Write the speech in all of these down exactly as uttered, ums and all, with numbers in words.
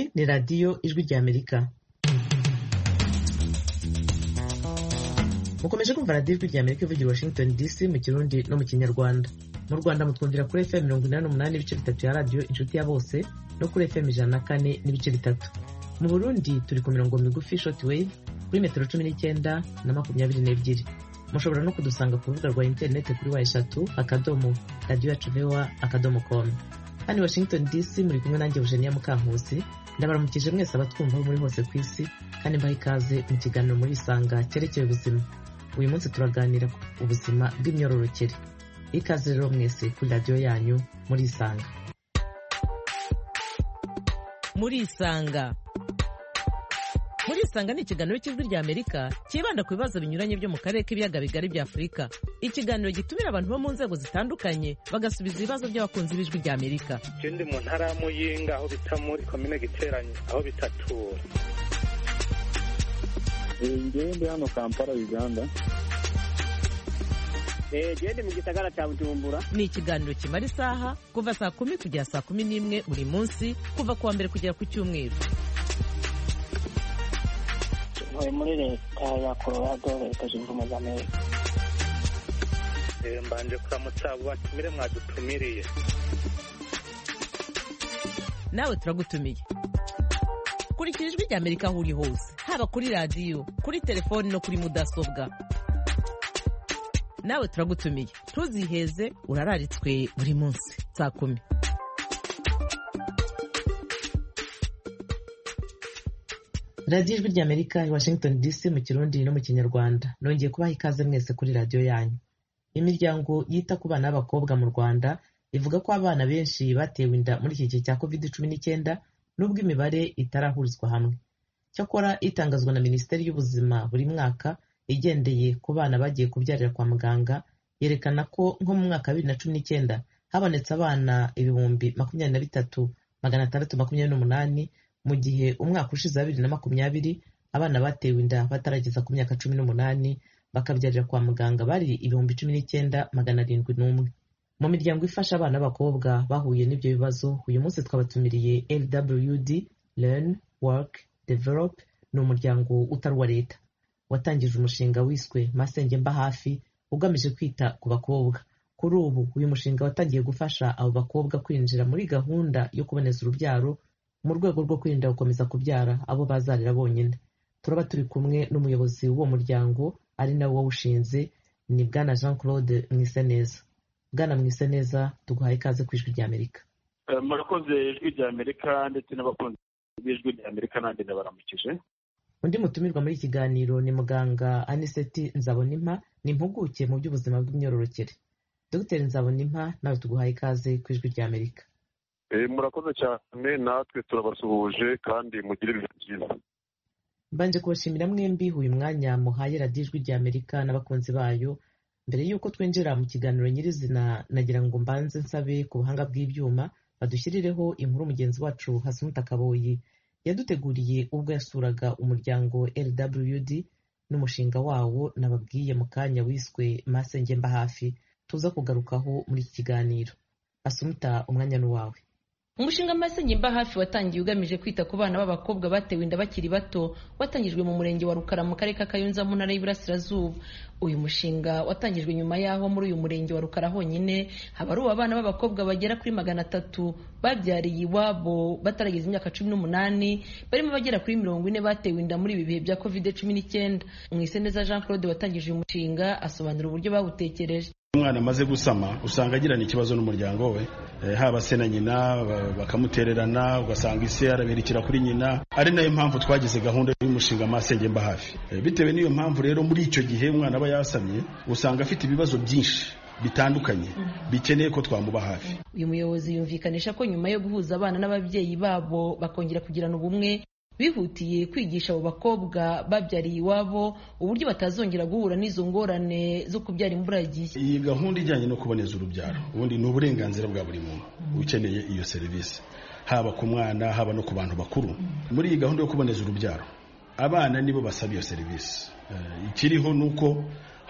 Iyi ni radiyo ijwi ry'Amerika. Mukomeje kumva radiyo ijwi ry'Amerika ivugira Washington D C mu Kirundi no mu Kinyarwanda. Mu Rwanda mutwumvira kuri F M mirongo inani n'umunani n'ibice bitatu ya radiyo Inshuti ya Bose no kuri F M ijana na kane n'ibice bitatu. Mu Burundi turi ku mirongo migufi shortwave kuri metero cumi n'icyenda na makumyabiri n'ebyiri. Mushobora no kudusanga ku rubuga rwa interineti kuri wa eshatu akadomo radiyo yacu vewa akadomo com. Hano Washington D C muri kumwe nanjye Eugenia Mukankusi, ndabaramukije mwese abatwumva muri hose ku isi kandi mbaha ikaze mu kiganiro muri Isanga cyerekeye ubuzima. Uyu munsi turaganira ku buzima bw'imyororokere. Ikaze rero mwese kuri radiyo yanyu muri Isanga. Muri Isanga. Muri Isanga ni ikiganiro cy'ijwi ry'Amerika kibanda ku bibazo binyuranye byo mu karere k'ibiyaga bigari bya Afurika. Ikiganiro gitumira abantu bo mu nzego zitandukanye bagasubiza ibibazo by'abakunzi b'ijwi ry'Amerika. Ikindi mu ntara ya Muyinga aho bita muri komine Giteranyi aho bitatura. Ngende hano Kampala Uganda. Eh gende mu gisagara cya Bujumbura. Ni ikiganiro kimara isaha kuva saa kumi kugera saa kumi n'imwe buri munsi kuva kuwa mbere kugera ku cyumweru. Muri leta ya Colorado leta zunze ubumwe za Amerika. Eh mbanje kuramutsa abo batumire mwadutumiriye. Nawe turagutumiye. Kurikira ijwi ry'Amerika aho uri hose, haba kuri radiyo, kuri telefoni no kuri mudasobwa. Nawe turagutumiye, ntuziheze urararitswe buri munsi saa kumi. Radiyo ijwi ry'Amerika i Washington D C mu Kirundi no mu Kinyarwanda. Nongeye kubaha ikaze mwese kuri radiyo yanyu. Imiryango yita ku bana b'abakobwa mu Rwanda ivuga ko abana benshi batewe inda muri iki gihe cya covid cumi n'icyenda nubwo imibare itarahurizwa hamwe. Cyakora itangazwa na Minisiteri y'Ubuzima buri mwaka igendeye ku bana bagiye kubyarira kwa muganga yerekana ko nko mu mwaka wa bibiri na cumi n'icyenda habonetse abana ibihumbi makumyabiri na bitatu magana atandatu makumyabiri n'umunani, mu gihe umwaka ushize wa bibiri na makumyabiri abana batewe inda batarageza ku myaka cumi n'umunani bakabyarira kwa muganga bari ibihumbi cumi n'icyenda magana arindwi n'umwe. Mu miryango ifasha abana b'abakobwa bahuye n'ibyo bibazo, uyu munsi twabatumiriye L W D, Learn, Work, Develop, ni umuryango utari uwa leta watangije umushinga wiswe Masenge Mba Hafi ugamije kwita ku bakobwa. Kuri ubu uyu mushinga watangiye gufasha abo bakobwa kwinjira muri gahunda yo kuboneza urubyaro mu rwego rwo kwirinda gukomeza kubyara abo bazarira bonyine. Turaba turi kumwe n'umuyobozi w'uwo muryango ari nawe wawushinze, ni Bwana Jean Claude Mwiseneza. Bwana Mwiseneza, tuguhaye ikaze ku ijwi ry'Amerika. Murakoze ijwi ry'Amerika ndetse n'abakunzi b'ijwi ry'Amerika nanjye ndabaramukije. Undi mutumirwa muri iki kiganiro ni muganga Aniseti Nzabonimpa, ni impuguke mu by'ubuzima bw'imyororokere. Dr Nzabonimpa, nawe tuguhaye ikaze ku ijwi ry'Amerika. Eh murakoze cyane, natwe turabasuhuje kandi mugire ibihe byiza. Mbanje kubashimira mwembi uyu mwanya muhaye radiyo ijwi ry'Amerika n'abakunzi bayo. Mbere y'uko twinjira mu kiganiro nyirizina, nagira ngo mbanze nsabe ku buhanga bw'ibyuma badushyirireho inkuru mugenzi wacu Hasumuta Kaboyi yaduteguriye ubwo yasuraga umuryango L W D n'umushinga wawo nababwiye mu kanya wiswe Masenge Mba Hafi, tuza kugarukaho muri iki kiganiro. Hasumuta, umwanya ni wawe. Umushinga Masenge Mba Hafi watangiye ugamije kwita ku bana b'abakobwa batewe inda bakiri bato, watangijwe mu murenge wa Rukara mu karere ka Kayonza mu ntara y'Iburasirazuba. Uyu mushinga watangijwe nyuma yaho muri uyu murenge wa Rukara honyine habaruwe abana b'abakobwa bagera kuri magana atatu babyariye iwabo batarageza imyaka cumi n'umunani, barimo bagera kuri mirongo ine batewe inda muri ibi bihe bya covid cumi n'icyenda. Mwiseneza Jean Claude watangije uyu mushinga asobanura uburyo bawutekereje. Umwana amaze gusama usanga agirana ikibazo n'umuryango we, e, haba se na nyina bakamutererana, ugasanga ise araberekera kuri nyina. Ari nayo mpamvu twagize gahunda y'umushinga Masenge Mba Hafi. E, bitewe n'iyo mpamvu rero muri icyo gihe umwana aba yasamye usanga afite ibibazo byinshi bitandukanye bikeneye ko twamuba hafi. Uyu muyobozi yumvikanisha ko nyuma yo guhuza abana n'ababyeyi babo bakongera kugirana ubumwe, bihutiye kwigisha abo bakobwa babyariye iwabo uburyo batazongera guhura n'izo ngorane zo kubyara imburagihe. Iyi gahunda ijyanye no kuboneza urubyaro ubundi ni uburenganzira bwa buri muntu ukeneye iyo serivisi, haba ku mwana haba no ku bantu bakuru. Muri iyi gahunda yo kuboneza urubyaro abana nibo basaba iyo serivisi. Ikiriho nuko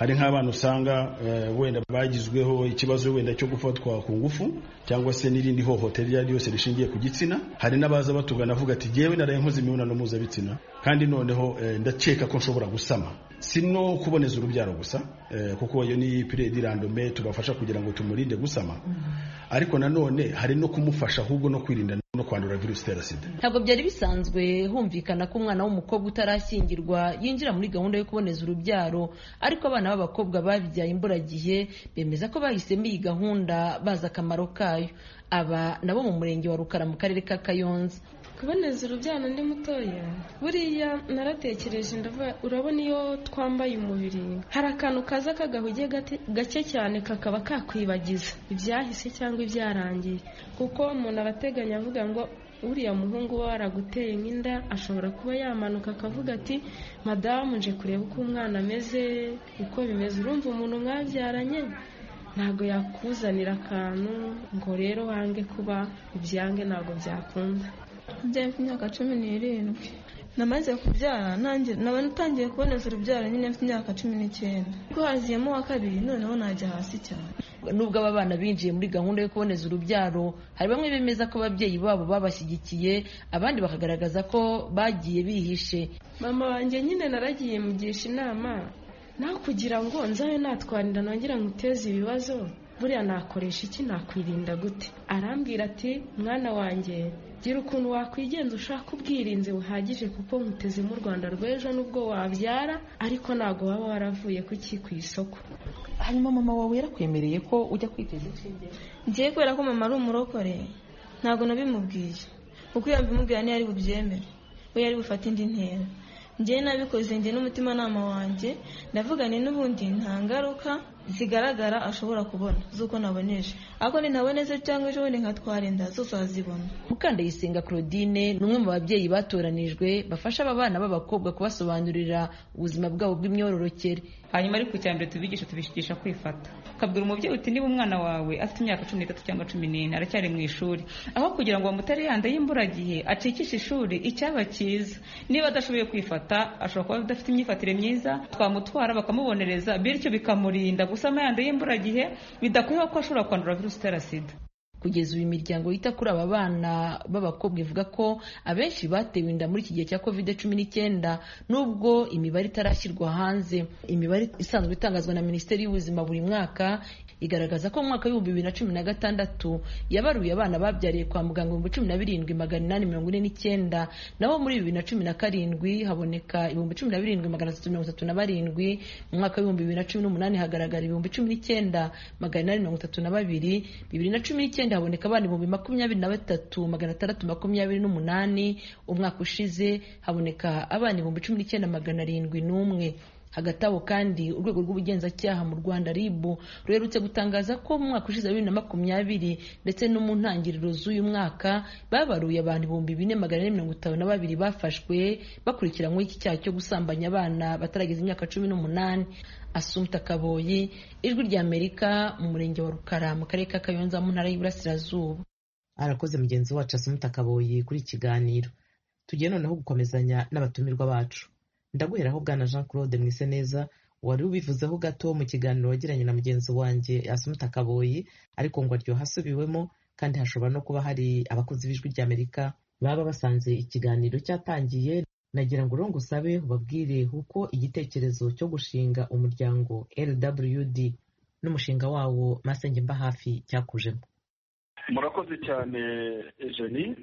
hari nk'abana usanga wenda bagizweho ikibazo wenda cyo gufatwa ku ngufu cyangwa se n'irindi hohotera iryo ari ryose rishingiye ku gitsina. Hari n'abaza batugana avuga ati jyewe naraye nkoze imibonano mpuzabitsina kandi noneho ndakeka ko nshobora gusama. Si no kuboneza urubyaro gusa kuko iyo ni piredi randome tubafasha kugira ngo tumurinde gusama, ariko nanone hari no kumufasha ahubwo no kwirinda no kwandura virusi itera sida. Ntabwo byari bisanzwe humvikana ko umwana w'umukobwa utarashyingirwa yinjira muri gahunda yo kuboneza urubyaro, ariko abana b'abakobwa babyaye imburagihe bemeza ko bahisemo iyi gahunda bazi akamaro kayo. Aba nabo mu murenge wa Rukara mu karere ka Kayonza. Kuboneza urubyaro ndi mutoya buriya naratekereje ndavuga urabona iyo twambaye umubiri hari akantu kaza kagahugiye gake cyane kakaba kakwibagiza ibyahise cyangwa ibyarangiye, kuko umuntu arateganya avuga ngo uriya muhungu we waraguteye nk'inda ashobora kuba yamanuka akavuga ati madamu nje kureba uko umwana ameze uko bimeze. Urumva umuntu mwabyaranye ntabwo yakuzanira akantu ngo rero wange kuba ibyange, ntabwo byakunda. Byaye mfite imyaka cumi n'irindwi namaze kubyara nanjye naba natangiye kuboneza urubyaro nyine mfite imyaka cumi n'icyenda ko haziyemo wa kabiri noneho najya hasi cyane. Nubwo aba bana binjiye muri gahunda yo kuboneza urubyaro, hari bamwe bemeza ko ababyeyi babo babashyigikiye, abandi bakagaragaza ko bagiye bihishe. Mama wanjye nyine naragiye mugisha inama naho kugira ngo nzabe natwanira nongera nguteze ibibazo, buriya nakoresha iki, nakwirinda gute? Arambwira ati mwana wanjye gira ukuntu wakwigenza ushaka ubwirinzi buhagije kuko nkuteze mu Rwanda rw'ejo nubwo wabyara ariko ntago waba waravuye kuki ku isoko. Hanyuma mama wawe yarakwemereye ko ujya kwiteza inshinge? Ngiye kubera ko mama ari umurokore ntago nabimubwiye, kuko iyo mbimubwira ntiyari bubyemere, we yari bufate indi ntera. Ngiye nabikoze njye n'umutima nama wanjye ndavuga ni n'ubundi nta ngaruka zigaragara ashobora kubona zuko naboneje, ako ni naboneze cyangwa ejo bundi nkatwara inda zose azibona. Mukandayisenga Claudine ni umwe mu babyeyi batoranijwe bafasha aba bana b'abakobwa kubasobanurira ubuzima bwabo bw'imyororokere. Hanyuma ariko icyambere tubigisha tubishigisha kwifata, ukabwira umubyeyi uti niba umwana wawe afite imyaka cumi n'itatu cyangwa cumi n'ine aracyari mu ishuri, aho kugira ngo bamutere yanda y'imburagihe acikishe ishuri, icyaba cyiza niba adashoboye kwifata ashobora kuba adafite imyifatire myiza, twamutwara bakamubonereza bityo bikamurinda gusama yanda y'imburagihe bidakwiye ko ashobora kwandura virusi itera sida. Kugeza uyu imiryango yita kuri aba bana b'abakobwa ivuga ko abenshi batewe inda muri iki gihe cya covid cumi n'icyenda, nubwo imibare itarashyirwa hanze. Imibare isanzwe itangazwa na Minisiteri y'Ubuzima buri mwaka igaragaza ko mu mwaka w'ibihumbi bibiri na cumi na gatandatu yabaruye abana babyariye kwa muganga ibihumbi cumi na birindwi magana inani mirongo ine n'icyenda, naho muri bibiri na cumi na karindwi haboneka ibihumbi cumi na birindwi magana atatu mirongo itatu na barindwi. Mu mwaka w'ibihumbi bibiri na cumi n'umunani hagaragara ibihumbi cumi n'icyenda magana inani mirongo itatu na babiri. Bibiri na cumi n'icyenda haboneka abana ibihumbi makumyabiri na batatu magana atandatu makumyabiri n'umunani. Umwaka ushize haboneka abana ibihumbi cumi n'icyenda magana arindwi n'umwe. Hagati aho kandi urwego rw'ubugenzacyaha mu Rwanda R I B ruherutse gutangaza ko mu mwaka ushize bibiri na makumyabiri ndetse no mu ntangiriro z'uyu mwaka babaruye abantu ibihumbi bine magana ane mirongo itanu na babiri bafashwe bakurikiranyweho iki cyaha cyo gusambanya abana batarageza imyaka cumi n'umunani. Assumpta Kaboyi, Ijwi ry'Amerika, mu murenge wa Rukara mu karere ka Kayonza mu ntara y'Iburasirazuba. Arakoze mugenzi wacu Assumpta Kaboyi kuri ikiganiro. Tugiye noneho gukomezanya n'abatumirwa bacu. Ndaguheraho bwana Jean Claude Mwiseneza wari ubivuzeho gato mu kiganiro wagiranye na mugenzi wanjye Assumpta Kaboyi, ariko ngo aryo hasubiwemo kandi hashobora no kuba hari abakozi b'Ijwi ry'Amerika baba basanze ikiganiro cyatangiye. Nagira ngo urongo usabe ubabwire uko igitekerezo cyo gushinga umuryango L W D n'umushinga wawo Masenge Mba Hafi cyakujemo. Murakoze cyane Eugenie.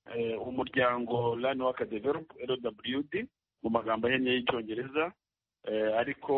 Umuryango Learn Work Develop L W D mu magambo ahenye y'icyongereza, ariko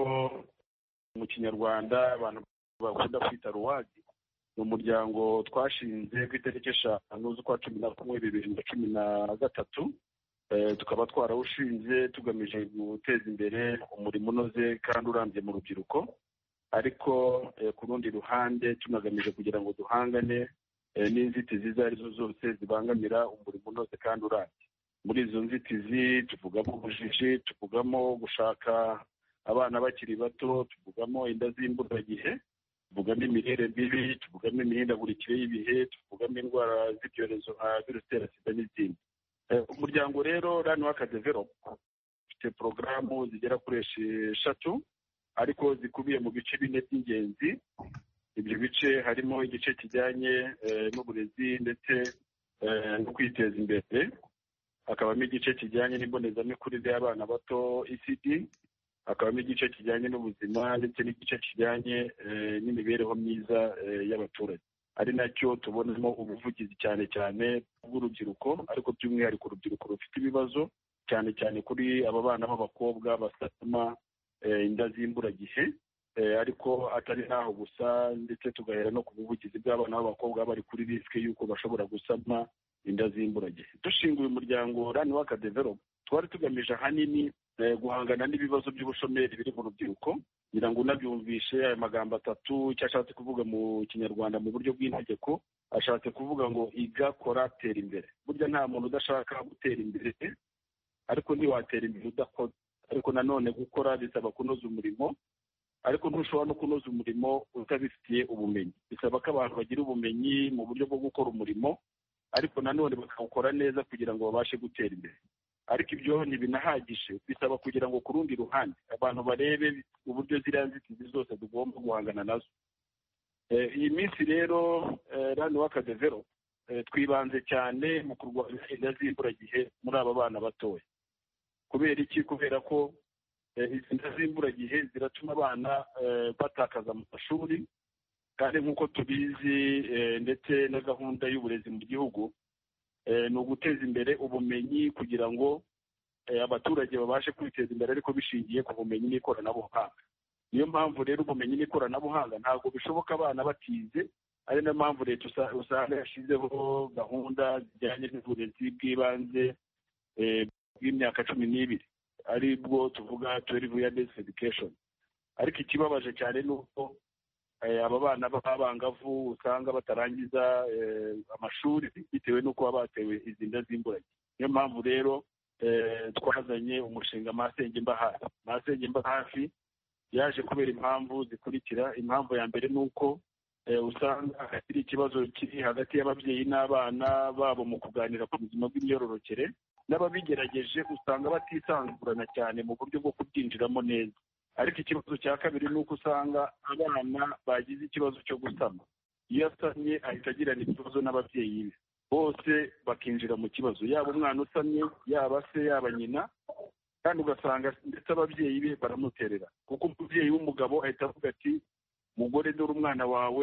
mu kinyarwanda abantu bakunda kwita ruwadi. Ni umuryango twashinze ku itariki eshanu z'ukwa cumi na kumwe bibiri na cumi na gatatu. Tukaba twarawushinze tugamije guteza imbere umurimo unoze kandi urambye mu rubyiruko, ariko ku rundi ruhande tunagamije kugira ngo duhangane n'inzitizi izo arizo zose zibangamira umurimo unoze kandi urambye. Muri izo nzitizi tuvugamo ubujiji, tuvugamo gushaka abana bakiri bato, tuvugamo inda z'imburagihe, tuvugamo imirire mibi, tuvugamo imihindagurikire y'ibihe, tuvugamo indwara z'ibyorezo nka virusi itera sida n'izindi. Umuryango rero Learn Work Develop ufite porogaramu zigera kuri eshatu. ariko zikubiye mu bice bine by'ingenzi. Ibyo bice harimo igice kijyanye n'uburezi ndetse no kwiteza imbere, hakabamo igice kijyanye n'imbonezamikurire y'abana bato E C D, hakabamo igice kijyanye n'ubuzima ndetse n'igice kijyanye n'imibereho myiza y'abaturage, ari nacyo tubonamo ubuvugizi cyane cyane bw'urubyiruko, ariko by'umwihariko urubyiruko rufite ibibazo cyane cyane kuri aba bana b'abakobwa basama inda z'imburagihe, ariko atari naho gusa, ndetse tugahera no ku buvugizi bw'abana b'abakobwa bari kuri risike y'uko bashobora gusama inda z'imburagihe. Dushinga uyu muryango Rani Waka Develop, twari tugamije ahanini guhangana n'ibibazo by'ubushomeri biri mu rubyiruko. Ngira ngo unabyumvishe aya magambo atatu, icyo ashatse kuvuga mu kinyarwanda mu buryo bw'integeko, ashatse kuvuga ngo iga, kora, tera imbere. Burya nta muntu udashaka gutera imbere, ariko ntiwatera imbere udakoze. Ariko nanone gukora bisaba kunoza umurimo, ariko ntushobora no kunoza umurimo utabifitiye ubumenyi. Bisaba ko abantu bagira ubumenyi mu buryo bwo gukora umurimo, ariko nanone bakawukora neza kugira ngo babashe gutera imbere. Ariko ibyo ntibinahagije, bisaba kugira ngo ku rundi ruhande abantu barebe uburyo ziriya nzitizi zose tugomba guhangana nazo. Iyi minsi rero Rani Waka Develop twibanze cyane mu kurwanya inda z'imburagihe muri aba bana batoya. Kubera iki? Kubera ko izi nda z'imburagihe ziratuma abana batakaza mu mashuri, kandi nk'uko tubizi ndetse na gahunda y'uburezi mu gihugu ni uguteza imbere ubumenyi kugira ngo abaturage babashe kwiteza imbere, ariko bishingiye ku bumenyi n'ikoranabuhanga. Niyo mpamvu rero ubumenyi n'ikoranabuhanga ntabwo bishoboka abana batize, ari nayo mpamvu leta usanga yashyizeho gahunda zijyanye n'uburezi bw'ibanze bw'imyaka cumi n'ibiri, ari bwo tuvuga twelve year based education. Ariko ikibabaje cyane ni uko aba bana b'abangavu usanga batarangiza amashuri bitewe n'uko baba batewe izi nda z'imburagihe. Niyo mpamvu rero twazanye umushinga Masenge Mba Hafi. Masenge Mba Hafi yaje kubera impamvu zikurikira. Impamvu ya mbere ni uko usanga hari ikibazo kiri hagati y'ababyeyi n'abana babo mu kuganira ku buzima bw'imyororokere, n'ababigerageje usanga batisanzurana cyane mu buryo bwo kubyinjiramo neza. Ariko ikibazo cya kabiri ni uko usanga abana bagize ikibazo cyo gusama, iyo asamye ahita agirana ikibazo n'ababyeyi be, bose bakinjira mu kibazo, yaba umwana usamye, yaba se, yaba nyina, kandi ugasanga ndetse ababyeyi be baramuterera, kuko umubyeyi w'umugabo ahita avuga ati mugore dore umwana wawe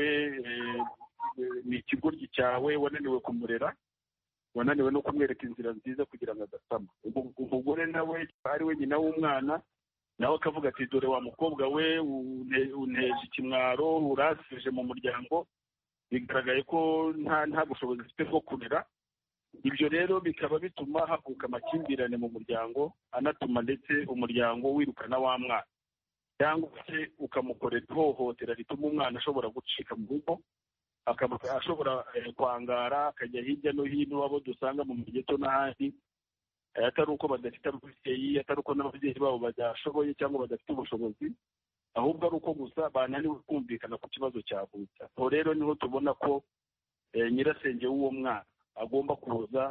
ni ikigoryi cyawe, wananiwe kumurera, wananiwe no kumwereka inzira nziza kugira ngo adasama. Umugore nawe ari we nyina w'umwana, nawe akavuga ati dore wa mukobwa we unteje ikimwaro, urasije mu muryango, bigaragaye ko nta nta bushobozi ufite bwo kurera. Ibyo rero bikaba bituma havuka amakimbirane mu muryango, anatuma ndetse umuryango wirukana wa mwana, cyangwa se ukamukorera ihohotera rituma umwana ashobora gucika mu rugo, akaba ashobora kwangara akajya hirya no hino, abo dusanga mu migeto n'ahandi, atari uko badafite ababyeyi, atari uko n'ababyeyi babo badashoboye cyangwa badafite ubushobozi, ahubwo ari uko gusa bananiwe kumvikana ku kibazo cyavutse. Aho rero niho tubona ko nyirasenge w'uwo mwana agomba kuza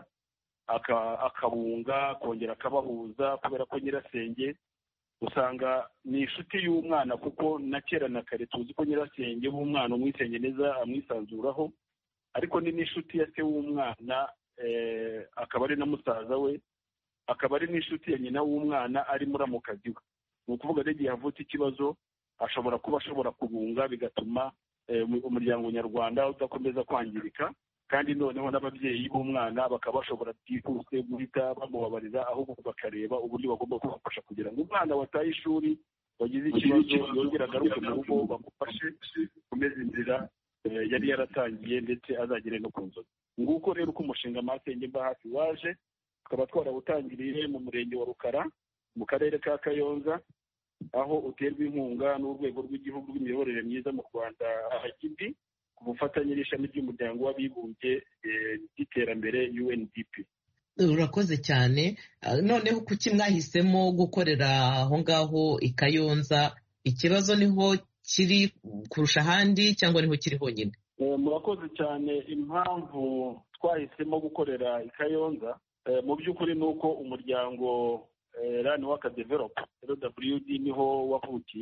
akabunga, akongera akabahuza, kubera ko nyirasenge usanga ni inshuti y'umwana, kuko na kera na kare tuzi ko nyirasenge w'umwana umwisenge neza amwisanzuraho, ariko ni n'inshuti ya se w'umwana, akaba ari na musaza we, akaba ari n'inshuti ya nyina w'umwana ari muramukazi we. Ni ukuvuga rero igihe havutse ikibazo ashobora kuba ashobora kubunga, bigatuma umuryango nyarwanda udakomeza kwangirika, kandi noneho n'ababyeyi b'umwana bakaba bashobora byihuse guhita bamubabarira, ahubwo bakareba uburyo bagomba kumufasha kugira ngo umwana wataye ishuri, wagize ikibazo, yongere agaruke mu rugo, bamufashe kumeza inzira yari yaratangiye ndetse azagere no ku nzozi. Nguko rero uko umushinga Masenge Mba Hafi waje, tukaba twarawutangiriye mu murenge wa Rukara mu karere ka Kayonza, aho uterwa inkunga n'urwego rw'igihugu rw'imiyoborere myiza mu Rwanda R G B ku bufatanye n'ishami ry'umuryango w'abibumbye ry'iterambere U N D P. Urakoze cyane. Noneho kuki mwahisemo gukorera aho ngaho i Kayonza? Ikibazo niho kiri kurusha ahandi cyangwa niho kiri honyine? Murakoze cyane. Impamvu twahisemo gukorera i Kayonza mu by'ukuri ni uko umuryango Rani Waka Develop R W D niho wavukiye.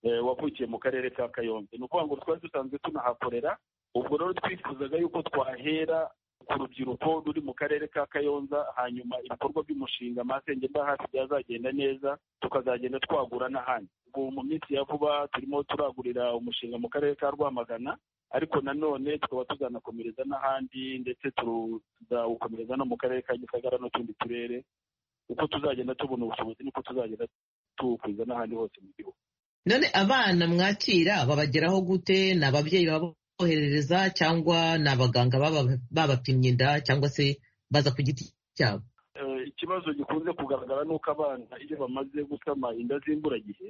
wavukiye mu karere ka Kayonza. Ni ukuvuga ngo twari dusanzwe tunahakorera, ubwo rero twifuzaga yuko twahera ku rubyiruko ruri mu karere ka Kayonza, hanyuma ibikorwa by'umushinga Masenge Mba Hafi byazagenda neza, tukazagenda twagura n'ahandi. Ubu mu minsi ya vuba turimo turagurira umushinga mu karere ka Rwamagana, ariko nanone tukaba tuzanakomereza n'ahandi, ndetse tuzawukomereza no mu karere ka Gisagara n'utundi turere. Uko tuzagenda tubona ubushobozi niko tuzagenda tuwukwiza n'ahandi hose mu gihugu. None abana mwakira babageraho gute? Ni ababyeyi baboherereza cyangwa ni abaganga babapimye inda cyangwa se baza ku giti cyabo? Ikibazo gikunze kugaragara ni uko abana iyo bamaze gusama inda z'imburagihe,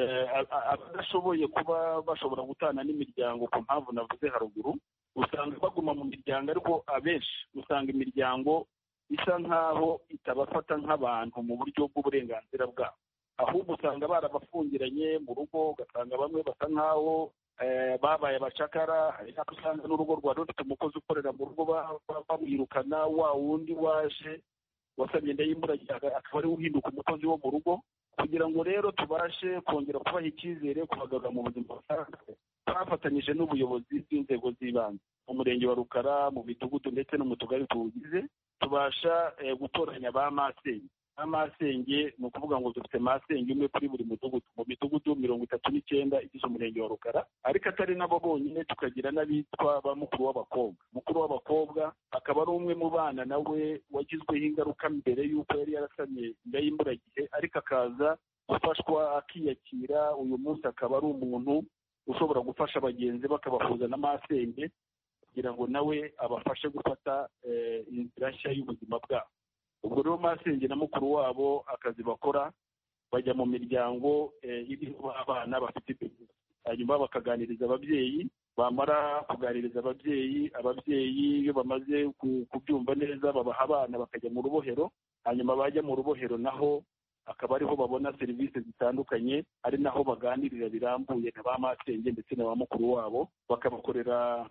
abadashoboye kuba bashobora gutana n'imiryango ku mpamvu navuze haruguru, usanga baguma mu miryango, ariko abenshi usanga imiryango isa nk'aho itabafata nk'abantu mu buryo bw'uburenganzira bwabo, ahubwo usanga barabafungiranye mu rugo, ugasanga bamwe basa nk'aho babaye abacakara. Hari n'aho usanga n'urugo rwari rufite umukozi ukorera mu rugo bamwirukana, wa wundi waje wasabye inda y'imburagihe akaba ariwe uhinduka umukozi wo mu rugo. Kugira ngo rero tubashe kongera kubaha icyizere, kubagarura mu buzima busanzwe, twafatanyije n'ubuyobozi bw'inzego z'ibanze mu murenge wa Rukara, mu midugudu ndetse no mu tugari tuwugize, tubasha gutoranya ba masenge. Amasenge ni ukuvuga ngo dufite masenge umwe kuri buri mudugudu, mu midugudu mirongo itatu n'icyenda igize umurenge wa Rukara. Ariko atari nabo bonyine, tukagira n'abitwa ba mukuru w'abakobwa. Mukuru w'abakobwa akaba ari umwe mu bana nawe wagizweho ingaruka mbere y'uko yari yarasamye inda y'imburagihe, ariko akaza gufashwa akiyakira. Uyu munsi akaba ari umuntu ushobora gufasha bagenzi bakabahuza na masenge kugira ngo nawe abafashe gufata inzira nshya y'ubuzima bwabo. Ubwo rero masenge na mukuru wabo akazi bakora, bajya mu miryango iriho abana bafite ibibazo, hanyuma bakaganiriza ababyeyi. Bamara kuganiriza ababyeyi, ababyeyi iyo bamaze kubyumva neza babaha abana bakajya mu rubohero, hanyuma bajya mu rubohero naho akaba ariho babona serivisi zitandukanye, ari naho baganirira birambuye na ba masenge ndetse na ba mukuru wabo, bakabakorera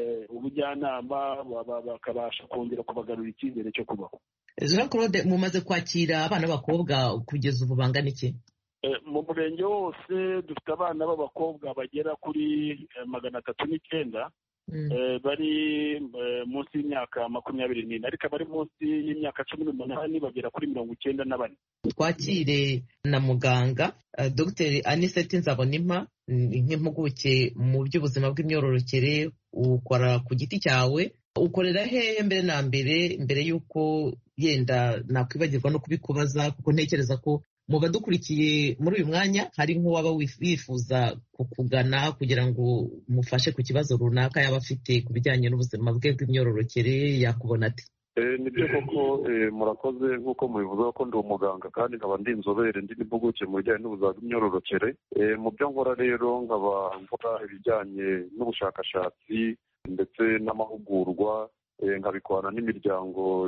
ubujyanama, bakabasha kongera kubagarura icyizere cyo kubaho. Jean Claude, mumaze kwakira abana b'abakobwa kugeza ubu bangana iki? Mu murenge wose dufite abana b'abakobwa bagera kuri magana atatu n'icyenda bari munsi y'imyaka makumyabiri n'ine, ariko abari munsi y'imyaka cumi n'umunani bagera kuri mirongo icyenda na bane. Twakire na muganga Dr Anicet Nzabonimpa, nk'impuguke mu by'ubuzima bw'imyororokere, ukora ku giti cyawe, ukorera hehe mbere na mbere mbere y'uko yenda nakwibagirwa no kubikubaza, kuko ntekereza ko mu badukurikiye muri uyu mwanya hari nk'uwaba wifuza kukugana kugira ngo mufashe ku kibazo runaka yaba afite ku bijyanye n'ubuzima bwe bw'imyororokere, yakubona ati? Nibyo koko murakoze. Nk'uko mubivuga ko ndi umuganga kandi nkaba ndi inzobere, ndi n'impuguke mu bijyanye n'ubuzima bw'imyororokere. Mu byo nkora rero nkaba nkora ibijyanye n'ubushakashatsi ndetse n'amahugurwa, nkabikorana n'imiryango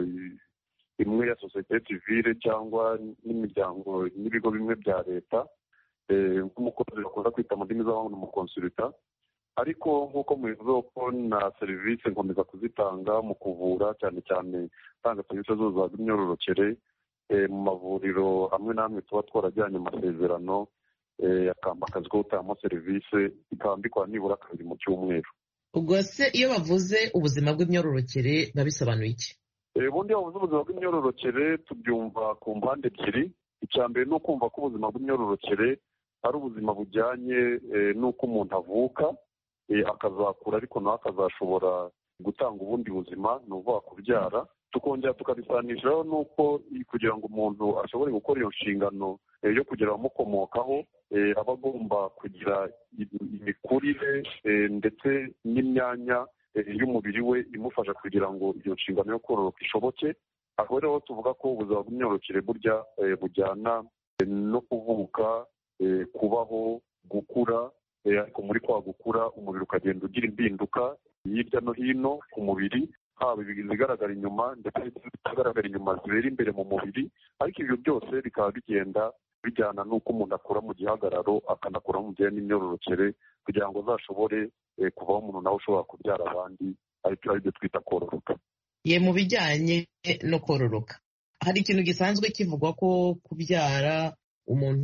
imwe ya sosiyete sivile cyangwa n'imiryango n'ibigo bimwe bya leta, nk'umukozi bakunda kwita mu ndimi z'amahanga umukonsulita. Ariko nk'uko mubivuga ko na serivisi nkomeza kuzitanga mu kuvura, cyane cyane tanga serivisi z'ubuzima bw'imyororokere mu mavuriro amwe n'amwe tuba twarajyanye amasezerano, akamba akazi ko gutangamo serivisi, bikaba mbikora nibura kabiri mu cyumweru. Ubwo se iyo bavuze ubuzima bw'imyororokere biba bisobanuye iki? Ubundi iyo bavuze ubuzima bw'imyororokere tubyumva ku mpande ebyiri. Icya mbere ni ukumva ko ubuzima bw'imyororokere ari ubuzima bujyanye n'uko umuntu avuka akazakura, ariko nawe akazashobora gutanga ubundi buzima, ni ukuvuga kubyara. Tukongera tukabisanishaho n'uko kugira ngo umuntu ashobore gukora iyo nshingano yo kugira abamukomokaho, aba agomba kugira imikurire ndetse n'imyanya y'umubiri we imufasha kugira ngo iyo nshingano yo kororoka ishoboke. Aho rero tuvuga ko ubuzima bw'imyororokere burya bujyana no kuvuka, kubaho, gukura, ariko muri kwa gukura umubiri ukagenda ugira impinduka hirya no hino ku mubiri, haba izigaragara inyuma ndetse n'izitagaragara inyuma zibera imbere mu mubiri. Ariko ibyo byose bikaba bigenda bijyana n'uko umuntu akura mu gihagararo, akanakura mu gihe n'imyororokere, kugira ngo azashobore kuvaho umuntu nawe ushobora kubyara abandi, ariko byo twita kororoka. Ye mu bijyanye no kororoka, hari ikintu gisanzwe kivugwa ko kubyara umuntu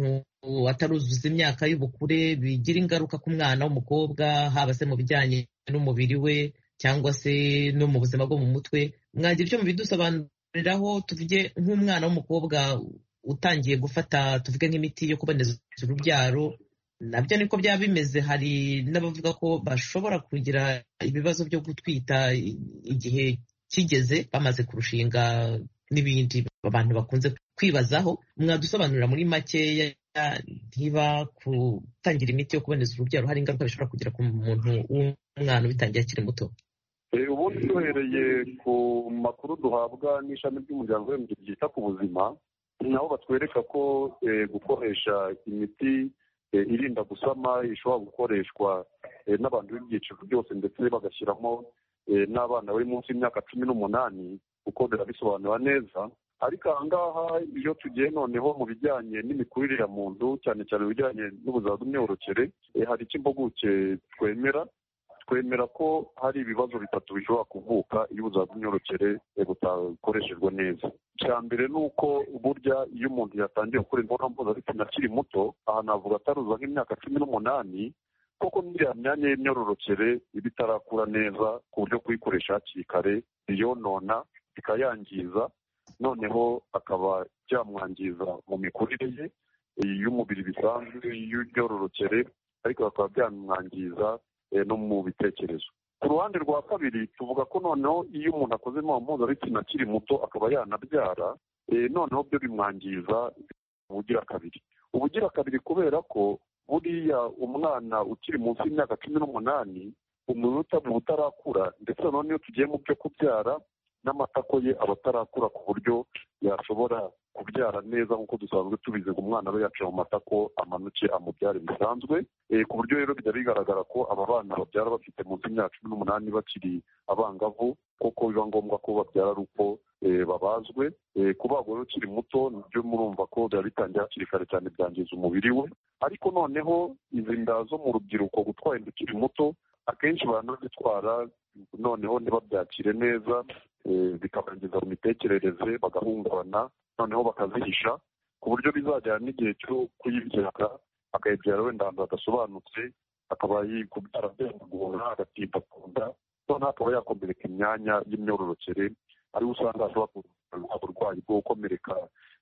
ataruzuza imyaka y'ubukure bigira ingaruka ku mwana w'umukobwa, haba se mu bijyanye n'umubiri we cyangwa se no mu buzima bwo mu mutwe. Mwagira icyo mubidusobanuriraho, tuvuge nk'umwana w'umukobwa utangiye gufata tuvuge nk'imiti yo kuboneza urubyaro, nabyo niko byaba bimeze? Hari n'abavuga ko bashobora kugira ibibazo byo gutwita igihe kigeze bamaze kurushinga n'ibindi abantu bakunze kwibazaho. Mwadusobanurira muri makeya ntiba gutangira imiti yo kuboneza urubyaro hari ingaruka bishobora kugira ku muntu w'umwana ubitangiye akiri muto? Ubundi duhereye ku makuru duhabwa n'ishami ry'umuryango w'abibumbye ryita ku buzima, nabo batwereka ko gukoresha imiti irinda gusama ishobora gukoreshwa n'abantu b'ibyiciro byose, ndetse bagashyiramo n'abana bari munsi y'imyaka cumi n'umunani, kuko birabisobanura neza. Ariko aha ngaha iyo tugiye noneho mu bijyanye n'imikurire ya muntu, cyane cyane ibijyanye n'ubuzima bw'imyororokere, hari icyo impuguke twemera twemera ko hari ibibazo bitatu bishobora kuvuka iyo ubuzima bw'imyororokere butakoreshejwe neza. Icya mbere ni uko burya iyo umuntu yatangiye gukora imibonano mpuzabitsina akiri muto, aha navuga ataruza nk'imyaka cumi n'umunani, koko n'iriya myanya y'imyororokere iba itarakura neza, ku buryo kuyikoresha hakiri kare biyonona bikayangiza, noneho akaba byamwangiza mu mikurire ye y'umubiri bisanzwe y'imyororokere, ariko bakaba byamwangiza no mu bitekerezo. Ku ruhande rwa kabiri tuvuga ko noneho iyo umuntu akoze imibonano mpuzabitsina akiri muto akaba yanabyara, noneho byo bimwangiza ubugira kabiri. Ubugira kabiri kubera ko buriya umwana ukiri munsi y'imyaka cumi n'umunani, umuntu utarakura, ndetse noneho iyo tugiye mu byo kubyara n'amatako ye aba atarakura ku buryo yashobora kubyara neza nk'uko dusanzwe tubizi ngo umwana aba yaciye mu matako amanuke amubyare bisanzwe. Ku buryo rero bijya bigaragara ko aba bana babyara bafite munsi y'imyaka cumi n'umunani bakiri abangavu, kuko biba ngombwa ko babyara ari uko babazwe. Kubagwa rero ukiri muto nibyo murumva ko biba bitangiye hakiri kare cyane, byangiza umubiri we. Ariko noneho izi nda zo mu rubyiruko, gutwara inda ukiri muto, akenshi baranazitwara noneho ntibabyakire neza, bikabangiza mu mitekerereze, bagahungabana, noneho bakazihisha, ku buryo bizajyana n'igihe cyo kuyibyara, akayibyara wenda ahantu hadasobanutse, akaba kubyara byamugora, agatinda ku nda, noneho akaba yakomereka imyanya y'imyororokere, ariho usanga hashobora kugira uburwayi bwo gukomereka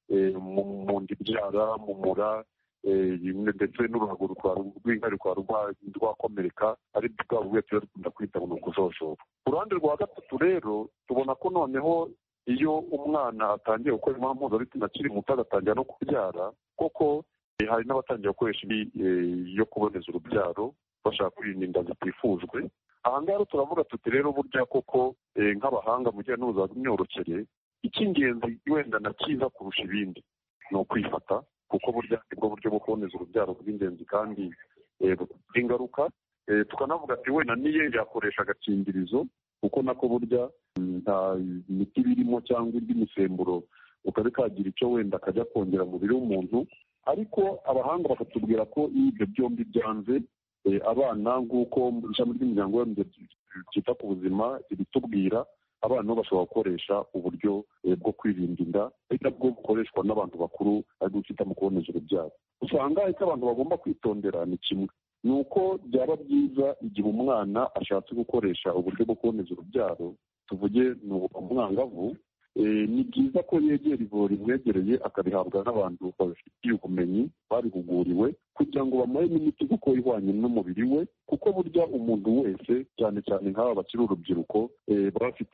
mu nda ibyara, mu mura, ndetse n'uruhago rw'inkari rukaba rwakomereka, ari bwa buryo tuba dukunda kwita ngo ni ukujojoba. Ku ruhande rwa gatatu rero tubona ko noneho iyo umwana atangiye gukora imibonano mpuzabitsina akiri muto agatangira no kubyara, koko hari n'abatangiye gukoresha yo kuboneza urubyaro bashaka kwirinda inda zitifujwe. Aha ngaha turavuga tuti rero burya koko nk'abahanga mu bijyanye n'ubuzima bw'imyororokere, icy'ingenzi wenda na cyiza kurusha ibindi ni ukwifata, kuko burya nibwo buryo bwo kuboneza urubyaro bw'ingenzi kandi bw'ingaruka. Tukanavuga ati wenda niyo yakoresha agakingirizo, kuko nako burya nta miti birimo cyangwa indi misemburo ukaba kagira icyo wenda akajya kongera mu mubiri w'umuntu. Ariko abahanga bakatubwira ko iyo ibyo byombi byanze, abana nk'uko ishami ry'umuryango w'abibumbye ryita ku buzima ribitubwira, abana bashobora gukoresha uburyo bwo kwirinda inda, ari nabwo bukoreshwa n'abantu bakuru, ari bwita mu kuboneza urubyaro. Usanga icyo abantu bagomba kwitondera ni kimwe, ni uko byaba byiza igihe umwana ashatse gukoresha uburyo bwo kuboneza urubyaro, tuvuge ni umwangavu, ni byiza ko yegera ivuriro rimwegereye akabihabwa n'abantu babifitiye ubumenyi, babihuguriwe, kugira ngo bamuhe n'imiti kuko ihwanye n'umubiri we, kuko burya umuntu wese cyane cyane nk'aba bakiri urubyiruko baba bafite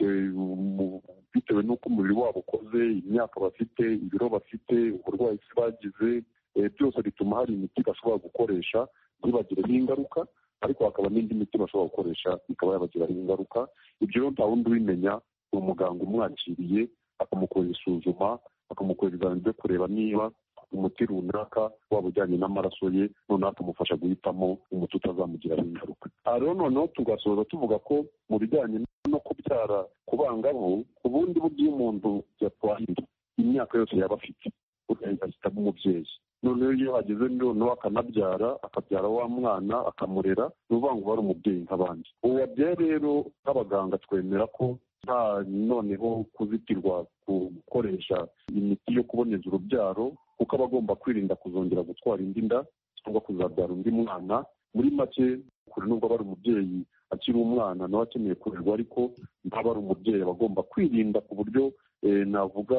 bitewe n'uko umubiri wabo ukoze, imyaka bafite, ibiro bafite, uburwayi bagize, byose bituma hari imiti bashobora gukoresha ntibagireho ingaruka, ariko hakaba n'indi miti bashobora gukoresha ikaba yabagiraho ingaruka. Ibyo rero nta wundi ubimenya, ni umuganga umwakiriye akamukorera isuzuma, akamukorera ibizamini byo kureba niba umuti runaka waba ujyanye n'amaraso ye, noneho akamufasha guhitamo umuti utazamugiraho ingaruka. Aha rero noneho tugasoza tuvuga ko mu bijyanye no kubyara ku bangavu, ubundi buryo iyo umuntu yatwaye inda imyaka yose yaba afite, ahitamo umubyeyi. Noneho iyo hageze noneho akanabyara, akabyara wa mwana akamurera, ni ukuvuga ngo aba ari umubyeyi nk'abandi. Uwo wabyaye rero nk'abaganga twemera ko nta noneho kuzitirwa gukoresha imiti yo kuboneza urubyaro, kuko aba agomba kwirinda kuzongera gutwara indi nda cyangwa kuzabyara undi mwana. muri make kuri nubwo aba ari umubyeyi akiri umwana nawe akeneye kurerwa, ariko ntaba ari umubyeyi aba agomba kwirinda ku buryo navuga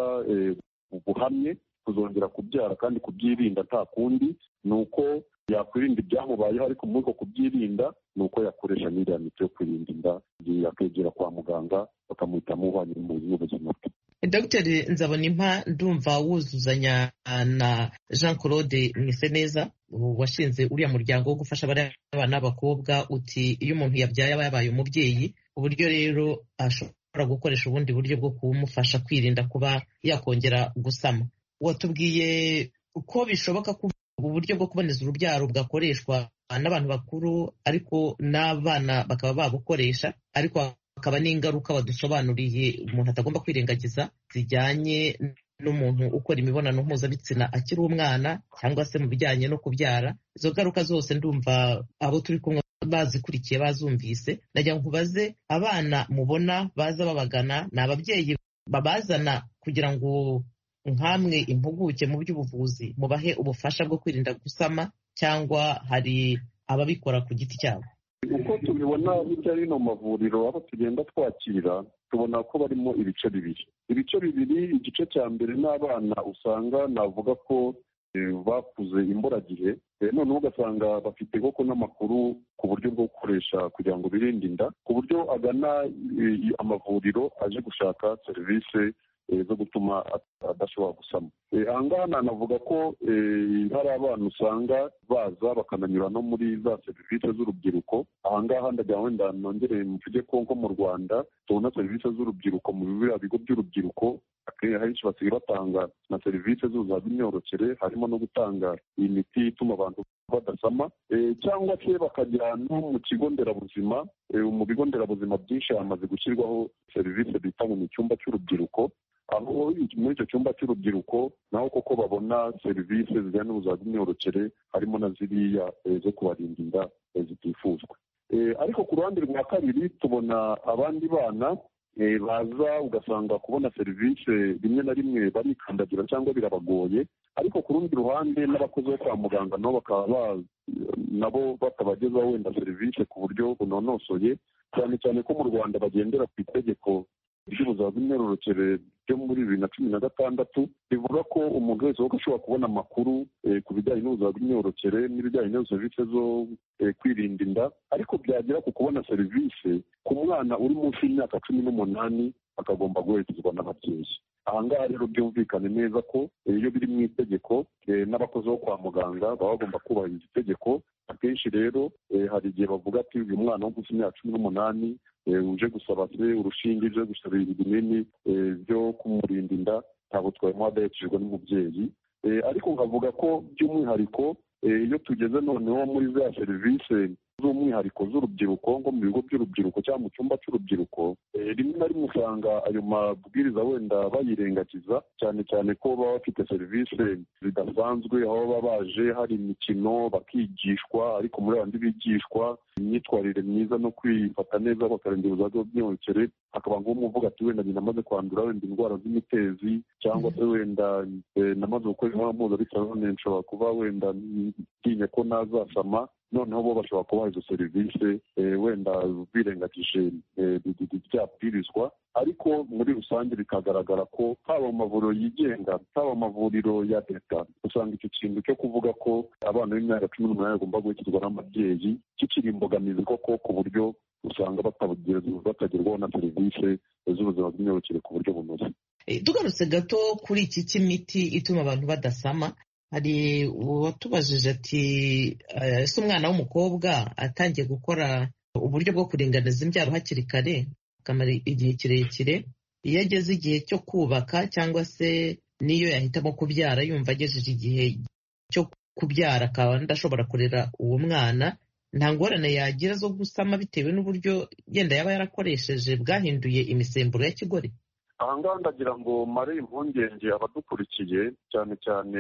buhamye kuzongera kubyara, kandi kubyirinda nta kundi ni uko yakwirinda ibyamubayeho, ariko muri uko kubyirinda ni uko yakoresha n'iriya miti yo kwirinda inda, yakegera kwa muganga bakamuhitamo uhwanye n'ubuzima bwe. Dogiteri Nzabonimpa, ndumva wuzuzanya na Jean Claude Mwiseneza washinze uriya muryango wo gufasha abana b'abakobwa, uti iyo umuntu yabyaye aba yabaye umubyeyi, uburyo rero ashobora gukoresha ubundi buryo bwo kumufasha kwirinda kuba yakongera gusama. Watubwiye ko bishoboka ko uburyo bwo kuboneza urubyaro bwakoreshwa n'abantu bakuru, ariko n'abana bakaba babukoresha, ariko hakaba n'ingaruka wadusobanuriye umuntu atagomba kwirengagiza zijyanye n'umuntu ukora imibonano mpuzabitsina akiri umwana, cyangwa se mu bijyanye no kubyara. Izo ngaruka zose ndumva abo turi kumwe bazikurikiye bazumvise. Nagira ngo nkubaze, abana mubona baza babagana ni ababyeyi babazana kugira ngo nkamwe impuguke mu by'ubuvuzi mubahe ubufasha bwo kwirinda gusama, cyangwa hari ababikora ku giti cyabo? Uko tubibona hirya no hino mu mavuriro abo tugenda twakira, tubona ko barimo ibice bibiri. Ibice bibiri, igice cya mbere n'abana usanga navuga ko bakuze imburagihe, noneho ugasanga bafite koko n'amakuru ku buryo bwo gukoresha kugira ngo birinde inda, ku buryo agana amavuriro aje gushaka serivisi zo gutuma adashobora gusama. Aha ngaha nanavuga ko hari abana usanga baza bakananyura no muri za serivisi z'urubyiruko. Aha ngaha ndagira wenda nongere mvuge ko nko mu Rwanda tubona serivisi z'urubyiruko mu biriya bigo by'urubyiruko, akenshi basigaye batanga na serivisi z'ubuzima bw'imyororokere, harimo no gutanga iyi miti ituma abantu badasama, cyangwa se bakajya no mu kigo nderabuzima. Mu bigo nderabuzima byinshi hamaze gushyirwaho serivisi bita mu cyumba cy'urubyiruko, aho muri icyo cyumba cy'urubyiruko naho koko babona serivisi zijyanye n'ubuzima bw'imyororokere, harimo na ziriya zo kubarinda inda zitifuzwa. Ariko ku ruhande rwa kabiri tubona abandi bana baza ugasanga kubona serivisi rimwe na rimwe barikandagira cyangwa birabagoye, ariko ku rundi ruhande n'abakozi bo kwa muganga nabo bakaba nabo batabagezaho wenda serivisi ku buryo bunonosoye, cyane cyane ko mu Rwanda bagendera ku itegeko ry'ubuzima bw'imyororokere ryo muri bibiri na cumi na gatandatu rivuga ko umuntu wese ashobora kubona amakuru ku bijyanye n'ubuzima bw'imyororokere n'ibijyanye na serivisi zo kwirinda inda, ariko byagera ku kubona serivisi ku mwana uri munsi y'imyaka cumi n'umunani akagomba guherekezwa n'ababyeyi. Aha ngaha rero byumvikane neza ko iyo biri mu itegeko n'abakozi bo kwa muganga baba bagomba kubahiriza itegeko. Akenshi rero hari igihe bavuga ati uyu mwana wo munsi y'imyaka cumi n'umunani uje gusaba se urushinge, uje gusaba ibinini byo kumurinda inda, ntabwo twamuha adahekejwe n'umubyeyi. Ariko nkavuga ko by'umwihariko iyo tugeze noneho muri za serivisi z'umwihariko z'urubyiruko, nko mu bigo by'urubyiruko cyangwa mu cyumba cy'urubyiruko, rimwe na rimwe usanga ayo mabwiriza wenda bayirengagiza, cyane cyane ko baba bafite serivisi zidasanzwe, aho baba baje hari imikino bakigishwa, ariko muri bandi bigishwa imyitwarire myiza no kwifata neza bakarinda ubuzima bw'imyororokere, hakaba ngombwa uvuga ati wenda nyina amaze kwandura wenda indwara z'imitezi, cyangwa se wenda namaze gukora imibonano mpuzabitsina nshobora kuba wenda ntinya ko nazasama, noneho bo bashobora kubaha izo serivisi wenda birengagije byabwirizwa. Ariko muri rusange bikagaragara ko haba mu mavuriro yigenga, haba mu mavuriro ya leta, usanga icyo kintu cyo kuvuga ko abana b'imyaka cumi n'umunani bagomba guhekirwa n'ababyeyi kikiri imbogamizi koko, ku buryo usanga batagerwaho na serivisi z'ubuzima bw'imyororokere ku buryo bunoze. Tugarutse gato kuri iki cy'imiti ituma abantu badasama, hari uwatubajije ati ese umwana w'umukobwa atangiye gukora uburyo bwo kuringaniza imbyaro hakiri kare akamara igihe kirekire, iyo ageze igihe cyo kubaka cyangwa se niyo yahitamo kubyara yumva agejeje igihe cyo kubyara akaba adashobora kurera uwo mwana, nta ngorane yagira zo gusama bitewe n'uburyo yenda yaba yarakoresheje bwahinduye imisemburo ya kigore? Aha ngaha ndagira ngo mare impungenge abadukurikiye, cyane cyane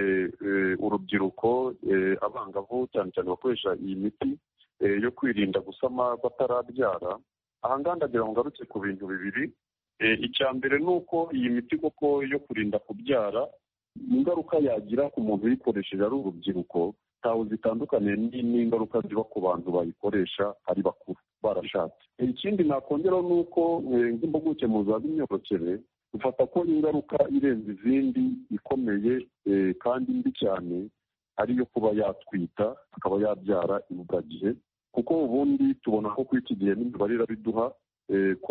urubyiruko, abangavu cyane cyane bakoresha iyi miti yo kwirinda gusama batarabyara. Aha ngaha ndagira ngo ngarutse ku bintu bibiri. icya mbere ni uko iyi miti koko yo kurinda kubyara ingaruka yagira ku muntu uyikoresheje ari urubyiruko ntawe zitandukanye n'ingaruka ziba ku bantu bayikoresha ari bakuru barashatse. Ikindi nakongeraho ni uko nk'impuguke mu za b'imyororokere dufata ko ingaruka irenze izindi ikomeye kandi mbi cyane ariyo kuba yatwita akaba yabyara imburagihe, kuko ubundi tubona ko kuri iki gihe n'imibare irabiduha ko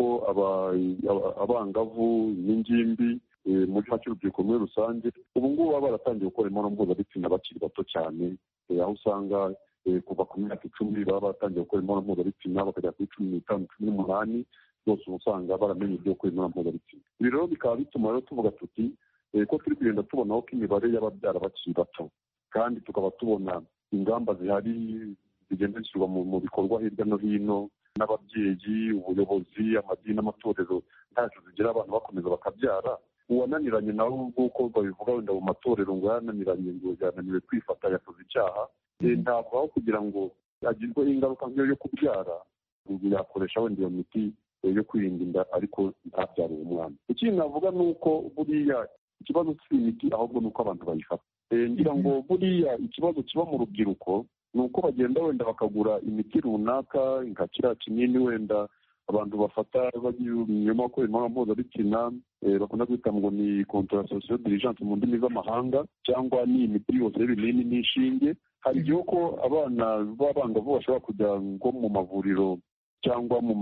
abangavu n'ingimbi muri make urubyiruko muri rusange ubu ngubu baba baratangiye gukora imibonano mpuzabitsina bakiri bato cyane, aho usanga kuva ku myaka icumi baba baratangiye gukora imibonano mpuzabitsina bakajya kuri cumi n'itanu cumi n'umunani bose uba usanga baramenye ibyo gukora imibonano mpuzabitsina. Ibi rero bikaba bituma rero tuvuga tuti ko turi kugenda tubonaho ko imibare y'ababyara bakiri bato, kandi tukaba tubona ingamba zihari zigenda zishyirwa mu bikorwa hirya no hino n'ababyeyi, ubuyobozi, amadini n'amatorero ntacyo zigira abantu bakomeza bakabyara. Uwananiranye nawe nk'uko babivuga wenda mu matorero ngo yananiranye ngo yananiwe kwifata yakoze icyaha, ntabwo aho kugira ngo agirweho ingaruka nk'iyo yo kubyara yakoresha wenda iyo miti yo kwirinda inda ariko ntabyare uwo mwana. Ikindi navuga ni uko buriya ikibazo cy'imiti ahubwo ni uko abantu bayifata. Ngira ngo buriya ikibazo kiba mu rubyiruko ni uko bagenda wenda bakagura imiti runaka nka kiriya kinini wenda abantu bafata nyuma yo gukora imibonano mpuzabitsina bakunda kwita ngo ni contraception diligence mu ndimi z'amahanga, cyangwa ni imiti yose y'ibinini n'inshinge. Hari igihe ko abana b'abangavu bashobora kujya ngo mu mavuriro cyangwa mu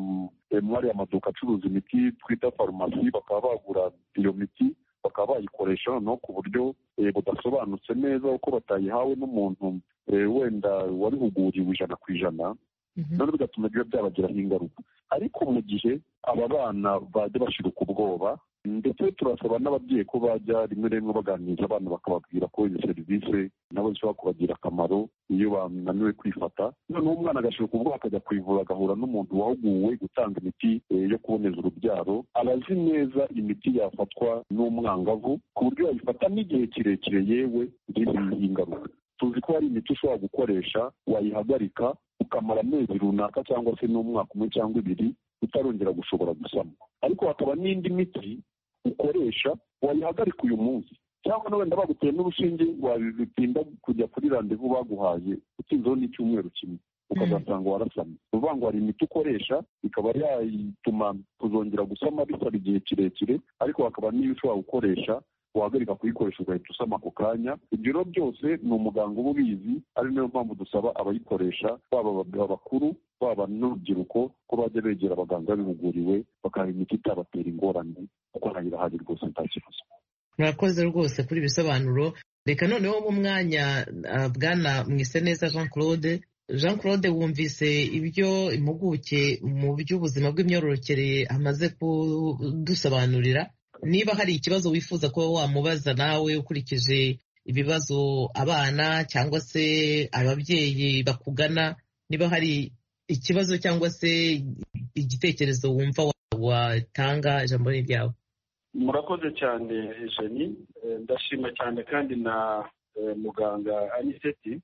mwari amaduka acuruza imiti twita farumasi, bakaba bagura iyo miti bakaba bayikoresha noneho ku buryo budasobanutse neza uko batayihawe n'umuntu wenda wabihuguriwe ijana ku ijana, none bigatuma biba byabagiraho ingaruka. Ariko mu gihe aba bana bajya bashiruka ubwoba, ndetse turasaba n'ababyeyi ko bajya rimwe rimwe baganiriza abana bakababwira ko izi serivisi nabo zishobora kubagirira akamaro iyo bananiwe kwifata. Noneho umwana agashiruka ubwoba akajya kwivura agahura n'umuntu wahuguwe gutanga imiti yo kuboneza urubyaro, abazi neza imiti yafatwa n'umwangavu ku buryo yayifata n'igihe kirekire yewe ntizihe ingaruka. Tuzi ko hari imiti ushobora gukoresha wayihagarika ukamara amezi runaka cyangwa se n'umwaka umwe cyangwa ibiri utarongera gushobora gusama, ariko hakaba n'indi miti ukoresha wayihagarika uyu munsi, cyangwa na wenda baguteye n'urushinge wabitinda kujya kuri randevu baguhaye utinzeho n'icyumweru kimwe ukazasanga warasamye. Ni ukuvuga ngo hari imiti ukoresha ikaba yayituma kuzongera gusama bisaba igihe kirekire, ariko hakaba n'iyo ushobora gukoresha wahagarika kuyikoresha ugahita usama ako kanya. Ibyo rero byose ni umuganga uba ubizi, ari nayo mpamvu dusaba abayikoresha baba abakuru baba n'urubyiruko ko bajya begera abaganga babihuguriwe bakaha imiti itabatera ingorane, kuko nayo irahari rwose nta kibazo. Murakoze rwose kuri ibisobanuro. Reka noneho mu mwanya bwana Mwiseneza Jean Claude. Jean Claude, wumvise ibyo impuguke mu by'ubuzima bw'imyororokere amaze kudusobanurira. Niba hari ikibazo wifuza kuba wamubaza nawe ukurikije ibibazo abana cyangwa se ababyeyi bakugana, niba hari ikibazo cyangwa se igitekerezo wumva watanga, ijambo ni ryawe. Murakoze cyane Jenny, ndashima cyane kandi na muganga Aniseti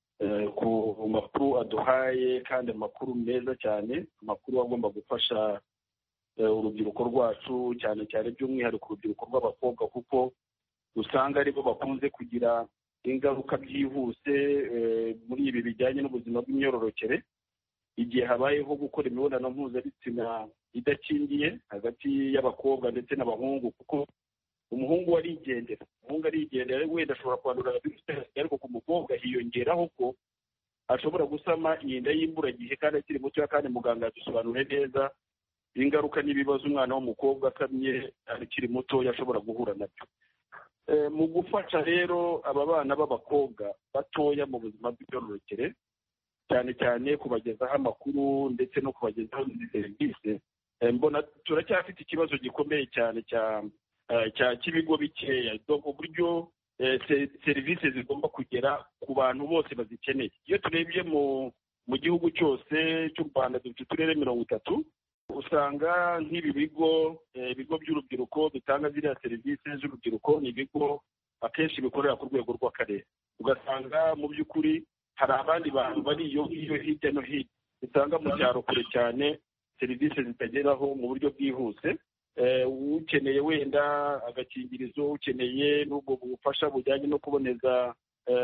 ku makuru aduhaye, kandi amakuru meza cyane, amakuru agomba gufasha urubyiruko rwacu, cyane cyane by'umwihariko urubyiruko rw'abakobwa, kuko usanga aribo bakunze kugira ingaruka byihuse muri ibi bijyanye n'ubuzima bw'imyororokere igihe habayeho gukora imibonano mpuzabitsina idakingiye hagati y'abakobwa ndetse n'abahungu, kuko umuhungu arigendera umuhungu arigendera wenda ashobora kwandura virusi, ariko ku mukobwa hiyongeraho ko ashobora gusama inda y'imburagihe kandi akiri mutoya, kandi muganga yadusobanuriye neza ingaruka n'ibibazo umwana w'umukobwa akamye akiri mutoya ashobora guhura nabyo. Mu gufasha rero aba bana b'abakobwa batoya mu buzima bw'imyororokere, cyane cyane kubagezaho amakuru ndetse no kubagezaho izi serivisi, mbona turacyafite ikibazo gikomeye cyane cya cy'ibigo bikeya, uburyo serivisi zigomba kugera ku bantu bose bazikeneye. Iyo turebye mu gihugu cyose cy'u Rwanda dufite uturere mirongo itatu, usanga nk'ibi bigo ibigo by'urubyiruko bitanga ziriya serivisi z'urubyiruko ni ibigo akenshi bikorera ku rwego rw'akarere. Ugasanga mu by'ukuri hari abandi bantu bari iyo ngiyo hirya no hino, usanga mu cyaro kure cyane serivisi zitageraho mu buryo bwihuse, ukeneye wenda agakingirizo, ukeneye n'ubwo bufasha bujyanye no kuboneza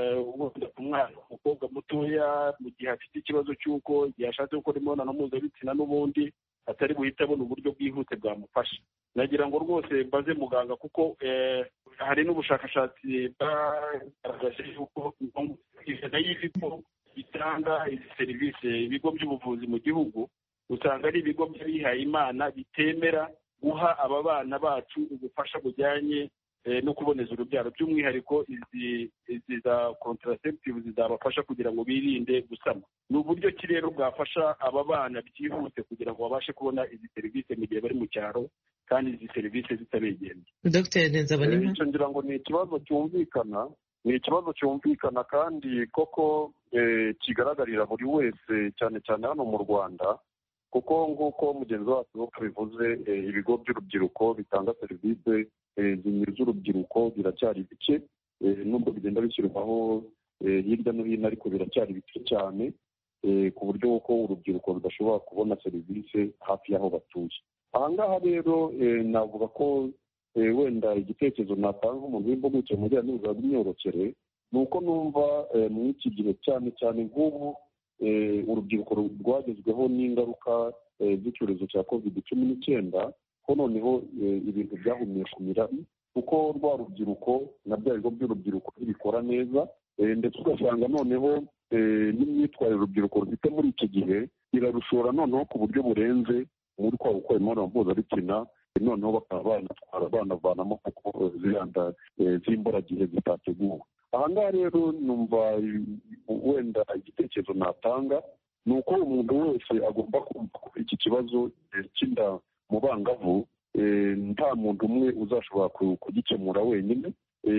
umwana umukobwa mutoya mu gihe afite ikibazo cy'uko igihe ashatse gukora imibonano mpuzabitsina n'ubundi atari buhite abona uburyo bwihuse bwamufasha. nagira ngo rwose mbaze muganga kuko hari n'ubushakashatsi bwagaragaje yuko ijana y'ibigo bitanga izi serivisi, ibigo by'ubuvuzi mu gihugu, usanga ari ibigo by'abihaye Imana bitemera guha aba bana bacu ubufasha bujyanye no kuboneza urubyaro, by'umwihariko izi izi za contraceptive zizabafasha kugira ngo birinde gusama. Ni uburyo ki rero bwafasha aba bana byihuse kugira ngo babashe kubona izi serivisi mu gihe bari mu cyaro kandi izi serivisi zitabegenda? Dr Nzabonimpa, icyo ngira ngo ni ikibazo cyumvikana ni ikibazo cyumvikana kandi koko kigaragarira buri wese, cyane cyane hano mu Rwanda, kuko nk'uko mugenzi wacu bivuze, ibigo by'urubyiruko bitanga serivisi zinyuze urubyiruko biracyari bike, nubwo bigenda bishyirwaho hirya no hino, ariko biracyari bike cyane ku buryo ko urubyiruko rudashobora kubona serivisi hafi y'aho batuye. Aha ngaha rero navuga ko wenda igitekerezo natanga nk'umuntu w'impuguke mu bijyanye n'ubuzima bw'imyororokere ni uko numva muri iki gihe cyane cyane nk'ubu urubyiruko rwagezweho n'ingaruka z'icyorezo cya covid cumi n'icyenda, ko noneho ibintu byahumiye ku mirari, kuko rwa rubyiruko na bya bigo by'urubyiruko bikora neza, ndetse ugasanga noneho n'imyitwarire urubyiruko rufite muri iki gihe irarushora noneho ku buryo burenze muri kwa gukora imibonano mpuzabitsina, noneho bakaba banatwara banavanamo kuko ziranda z'imburagihe zitateguwe. Aha ngaha rero numva wenda igitekerezo natanga ni uko umuntu wese agomba kumva ko iki kibazo cy'inda mu bangavu nta muntu umwe uzashobora kugikemura wenyine,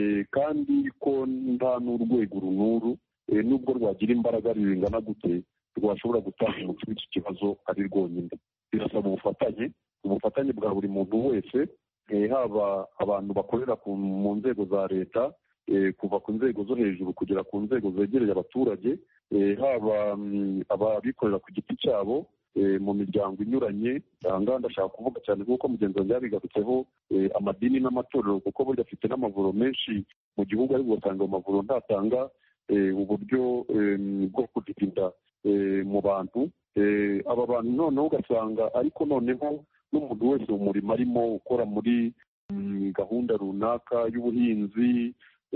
kandi ko nta n'urwego runuru nubwo rwagira imbaraga zingana gute rwashobora gutanga umuti w'iki kibazo ari rwonyine. Birasaba ubufatanye ubufatanye bwa buri muntu wese, haba abantu bakorera mu nzego za leta, kuva ku nzego zo hejuru kugera ku nzego zegereye abaturage, haba ababikorera ku giti cyabo mu miryango inyuranye. Aha ngaha ndashaka kuvuga cyane kuko mugenzi wanjye yabigarutseho amadini n'amatorero, kuko burya afite n'amavuriro menshi mu gihugu, ariko ugasanga ayo mavuriro ntatanga uburyo bwo kurinda mu bantu. Aba bantu noneho ugasanga ariko noneho n'umuntu wese mu murimo arimo ukora muri gahunda runaka y'ubuhinzi,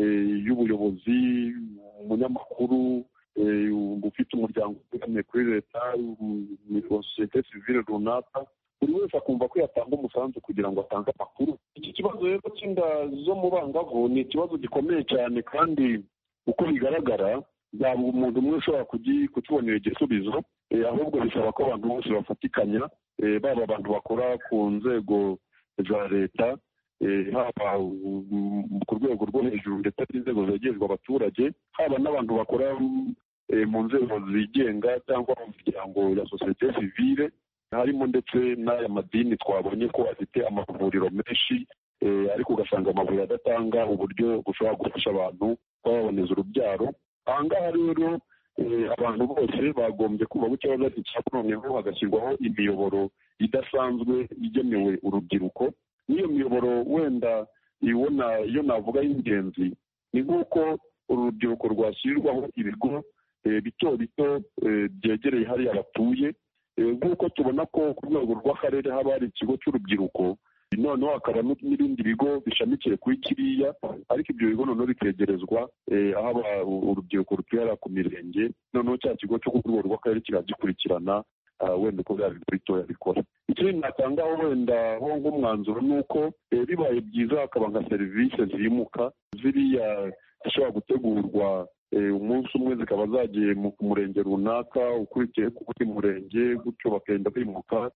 y'ubuyobozi, umunyamakuru, ufite umuryango utegamiye kuri leta, sosiyete sivile runaka, buri wese akumva ko yatanga umusanzu kugira ngo atange amakuru. Iki kibazo rero cy'inda zo mu bangavu ni ikibazo gikomeye cyane, kandi uko bigaragara ntabwo umuntu umwe ushobora kukibonera igisubizo, ahubwo bisaba ko abantu bose bafatikanya, baba abantu bakora ku nzego za leta, haba ku rwego rwo hejuru ndetse n'inzego zegerezwa abaturage, haba n'abantu bakora mu nzego zigenga cyangwa mu miryango ya sosiyete sivile, harimo ndetse n'aya madini twabonye ko afite amavuriro menshi, ariko ugasanga amavuriro adatanga uburyo bushobora gufasha abantu kuba baboneza urubyaro. Aha ngaha rero abantu bose bagombye kumva ko ikibazo ari icyabo, noneho hagashyirwaho imiyoboro idasanzwe igenewe urubyiruko. N'iyo miyoboro wenda ibona iyo navuga y'ingenzi ni nk'uko uru rubyiruko rwashyirirwaho ibigo bito bito byegereye hariya batuye, nk'uko tubona ko ku rwego rw'akarere haba hari ikigo cy'urubyiruko, noneho hakaba n'ibindi bigo bishamikiye kuri kiriya, ariko ibyo bigo noneho bikegerezwa aho urubyiruko rutuye ku mirenge, noneho cya kigo cyo ku rwego rw'akarere kiragikurikirana wenda uko bya bigo bitoya bikora. Ikindi natangaho wenda ho nk'umwanzuro ni uko bibaye byiza hakaba nka serivisi zimuka ziriya zishobora gutegurwa umunsi umwe zikaba zagiye mu murenge runaka ukurikiye ku buri murenge, gutyo bakagenda bimuka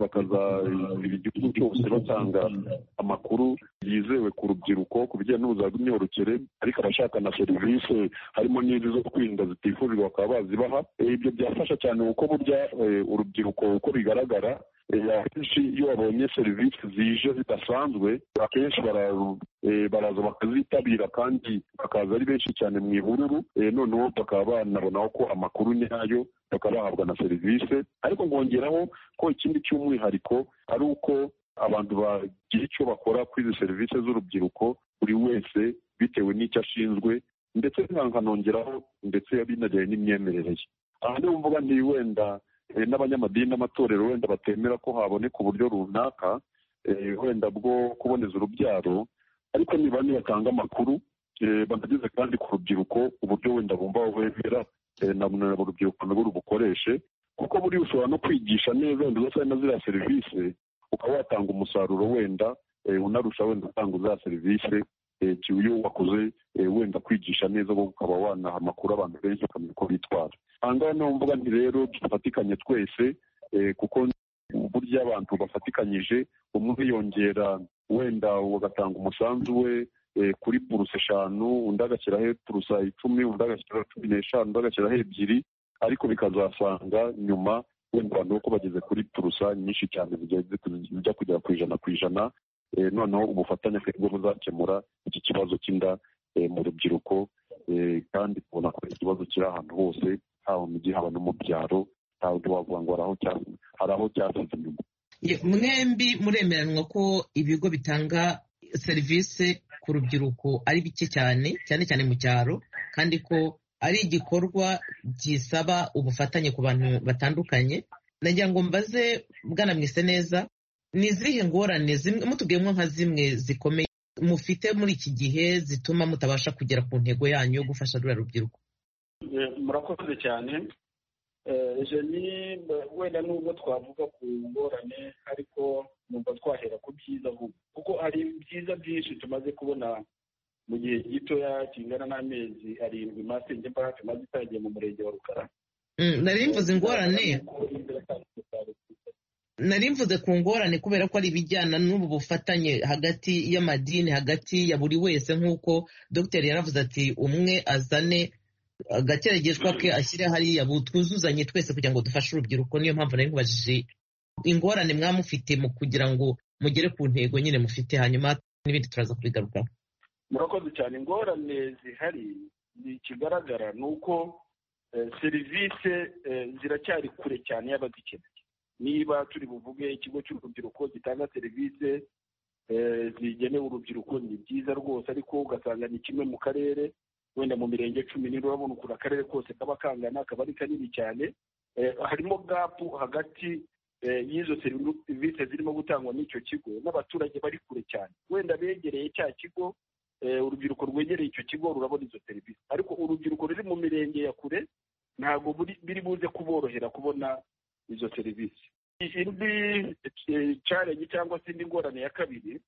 bakaza igihugu cyose batanga amakuru yizewe ku rubyiruko ku bijyanye n'ubuzima bw'imyororokere, ariko abashaka na serivisi harimo n'izi zo kwirinda zitifuzwa bakaba bazibaha. Ibyo byafasha cyane kuko burya urubyiruko uko bigaragara akenshi iyo babonye serivisi zije zidasanzwe, akenshi baraza bakazitabira kandi bakaza ari benshi cyane mu ihururu, noneho bakaba banabonaho ko amakuru nyayo bakaba bahabwa na serivisi. Ariko nkongeraho ko ikindi cy'umwihariko ari uko abantu bagira icyo bakora kuri izi serivisi z'urubyiruko buri wese bitewe n'icyo ashinzwe ndetse nkanongeraho ndetse binajyanye n'imyemerere ye. aha niho mvuga nti wenda n'abanyamadini n'amatorero wenda batemera ko haboneka uburyo runaka wenda bwo kuboneza urubyaro, ariko niba nibatanga amakuru banageze kandi ku rubyiruko uburyo wenda bumva bemera na urubyiruko nabo rubukoreshe, kuko buri ushobora no kwigisha neza wenda uzasanga na ziriya serivisi ukaba watanga umusaruro wenda unarusha wenda utanga za serivisi iyo wakoze wenda kwigisha neza wo ukaba wanaha amakuru abantu benshi bakamenya uko bitwara. aha ngaha niho mvuga nti rero dufatikanye twese kuko burya abantu bafatikanyije umwe yongera wenda ugatanga umusanzu we kuri buruse eshanu, undi agashyiraho burusa icumi, undi agashyiraho cumi n'eshanu, undi agashyiraho ebyiri, ariko bikazasanga nyuma wenda abantu ko bageze kuri burusa nyinshi cyane zijya kugera ku ijana ku ijana. noneho ubufatanye bwo buzakemura iki kibazo cy'inda mu rubyiruko, kandi tubona ko ikibazo kiri ahantu hose, haba mu mujyi haba no mu byaro, ntabwo wavuga ngo hari aho cyasize inyuma. mwembi muremeranwa ko ibigo bitanga serivisi ku rubyiruko ari bike cyane cyane cyane mu cyaro, kandi ko ari igikorwa gisaba ubufatanye ku bantu batandukanye. nagira ngo mbaze Bwana Mwiseneza, ni izihe ngorane zimwe mutubwiyemo nka zimwe zikomeye mufite muri iki gihe zituma mutabasha kugera ku ntego yanyu yo gufasha ruriya rubyiruko? murakoze cyane. Eugenie, wenda nubwo twavuga ku ngorane ariko numva twahera ku byiza ahubwo, kuko hari byiza byinshi tumaze kubona mu gihe gitoya kingana n'amezi arindwi masenge mbaraga tumaze itangiye mu murenge wa Rukara. nari mvuze ingorane nari mvuze ku ngorane kubera ko ari ibijyana n'ubu bufatanye hagati y'amadini, hagati ya buri wese, nk'uko dogiteri yaravuze ati umwe azane agakeregeshwa ke ashyire hariya twuzuzanye twese kugira ngo dufashe urubyiruko. niyo mpamvu nari nkubajije ingorane mwamufite mu kugira ngo mugere ku ntego nyine mufite, hanyuma n'ibindi turaza kubigarukaho. murakoze cyane. ingorane zihari ikigaragara ni uko serivisi ziracyari kure cyane y'abazikeneye. niba turi buvuge ikigo cy'urubyiruko gitanga serivisi zigenewe urubyiruko ni byiza rwose, ariko ugasanga ni kimwe mu karere, wenda mu mirenge cumi n'ine urabona ukuntu akarere kose kaba kangana, kaba ari kanini cyane. harimo gapu hagati y'izo serivisi zirimo gutangwa n'icyo kigo n'abaturage bari kure cyane. wenda begereye cya kigo, urubyiruko rwegereye icyo kigo rurabona izo serivisi, ariko urubyiruko ruri mu mirenge ya kure ntabwo biri buze kuborohera kubona izo serivisi. indi challenge cyangwa se indi ngorane ya kabiri,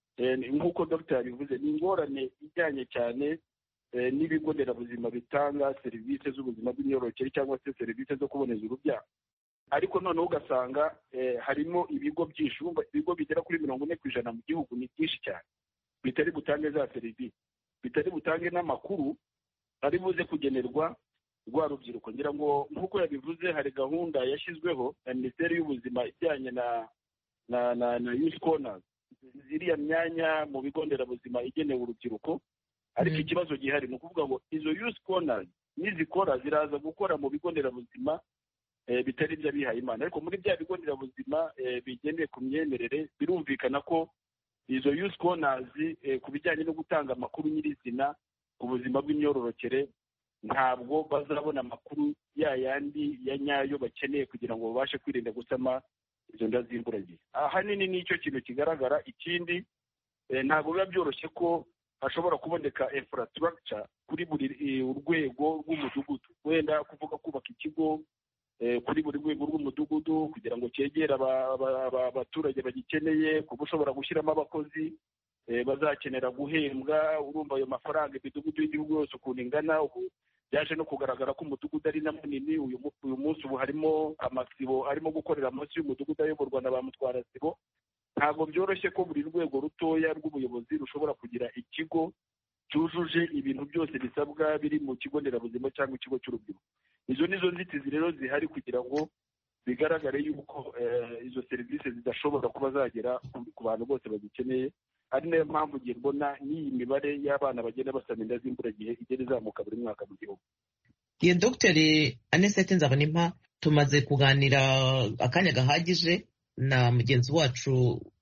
nk'uko dogiteri yabivuze, ni ingorane ijyanye cyane n'ibigo nderabuzima bitanga serivisi z'ubuzima bw'imyororokere cyangwa se serivisi zo kuboneza urubyaro. ariko noneho ugasanga harimo ibigo byinshi, ibigo bigera kuri mirongo ine ku ijana mu gihugu ni byinshi cyane, bitari butange za serivisi, bitari butange n'amakuru ari buze kugenerwa rwa rubyiruko. ngira ngo nk'uko yabivuze hari gahunda yashyizweho na minisiteri y'ubuzima ijyanye na na na na youth corners, ziriya myanya mu bigo nderabuzima igenewe urubyiruko. ariko ikibazo gihari ni ukuvuga ngo izo youth corners nizikora ziraza gukora mu bigo nderabuzima bitari iby'abihaye Imana, ariko muri bya bigo nderabuzima bigendeye ku myemerere birumvikana ko izo youth corners ku bijyanye no gutanga amakuru nyirizina ku buzima bw'imyororokere ntabwo bazabona amakuru ya yandi ya nyayo bakeneye kugira ngo babashe kwirinda gusama izo nda z'imburagihe. ahanini nicyo kintu kigaragara. ikindi ntabwo biba byoroshye ko hashobora kuboneka infrastructure kuri buri urwego rw'umudugudu, wenda kuvuga kubaka ikigo kuri buri rwego rw'umudugudu kugira ngo cyegere abaturage bagikeneye, kuba ushobora gushyiramo abakozi bazakenera guhembwa. urumva ayo mafaranga imidugudu y'igihugu yose ukuntu ingana, ubu byaje no kugaragara ko umudugudu ari na munini. uyu munsi ubu harimo amasibo arimo gukorera munsi y'umudugudu ayoborwa na ba mutwarasibo. ntabwo byoroshye ko buri rwego rutoya rw'ubuyobozi rushobora kugira ikigo cyujuje ibintu byose bisabwa biri mu kigo nderabuzima cyangwa ikigo cy'urubyiruko. izo nizo nzitizi rero zihari kugira ngo bigaragare yuko izo serivisi zidashobora kuba zagera ku bantu bose bazikeneye. ari nayo mpamvu ngiye mbona n'iyi mibare y'abana bagenda basama inda z'imburagihe igenda izamuka buri mwaka mu gihugu. iyo dogiteri Anisette Nzabonimpa tumaze kuganira akanya gahagije na mugenzi wacu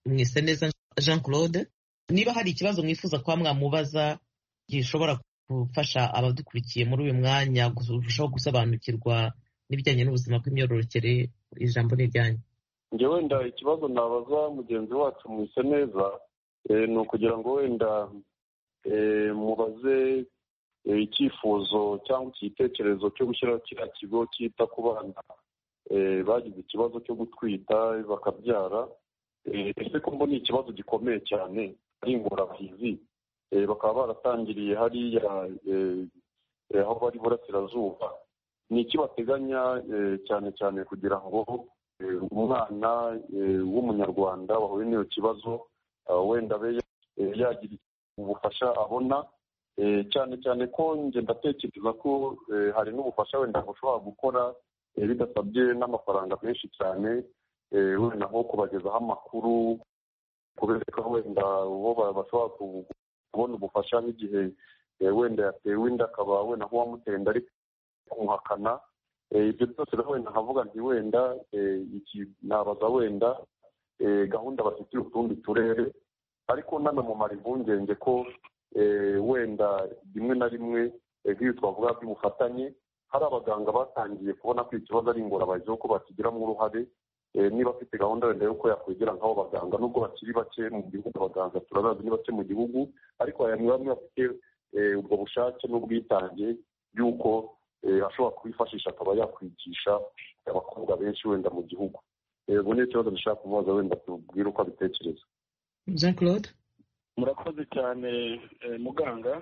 Mwiseneza Jean Claude, niba hari ikibazo mwifuza kuba mwamubaza gishobora gufasha abadukurikiye muri uyu mwanya kurushaho gusobanukirwa n'ibijyanye n'ubuzima bw'imyororokere, ijambo ni iryanyu. njye wenda ikibazo nabaza mugenzi wacu Mwiseneza ni ukugira ngo wenda mubaze icyifuzo cyangwa igitekerezo cyo gushyiraho kiriya kigo cyita ku bana bagize ikibazo cyo gutwita bakabyara. ese ko mbona ikibazo gikomeye cyane ari ingorabahizi, bakaba baratangiriye hariya aho bari burasirazuba. ni iki bateganya cyane cyane kugira ngo umwana w'umunyarwanda wahuye n'iyo kibazo wenda abe yagira ubufasha abona, cyane cyane ko njye ndatekereza ko hari n'ubufasha wenda bushobora gukora bidasabye n'amafaranga menshi cyane, wenda nko kubagezaho amakuru, kubereka wenda uwo bashobora kubona ubufasha nk'igihe wenda yatewe inda akaba wenda nk'uwamuteye inda ari kumuhakana. ibyo byose rero wenda nkavuga nti wenda iki nabaza wenda gahunda bafitiye utundi turere, ariko nanamumara impungenge ko wenda rimwe na rimwe nk'iyo twavuga by'ubufatanye hari abaganga batangiye kubona ko ikibazo ari ingorabahizi ko bakigiramo uruhare. niba afite gahunda wenda yuko yakwegera nk'abo baganga, nubwo bakiri bake mu gihugu, abaganga turabazi ni bake mu gihugu, ariko hari bamwe bafite ubwo bushake n'ubwitange y'uko ashobora kubifashisha akaba yakwigisha abakobwa benshi wenda mu gihugu. ubu ni ikibazo dushaka kumubaza, wenda tubwire uko abitekereza. Jean Claude, murakoze cyane muganga.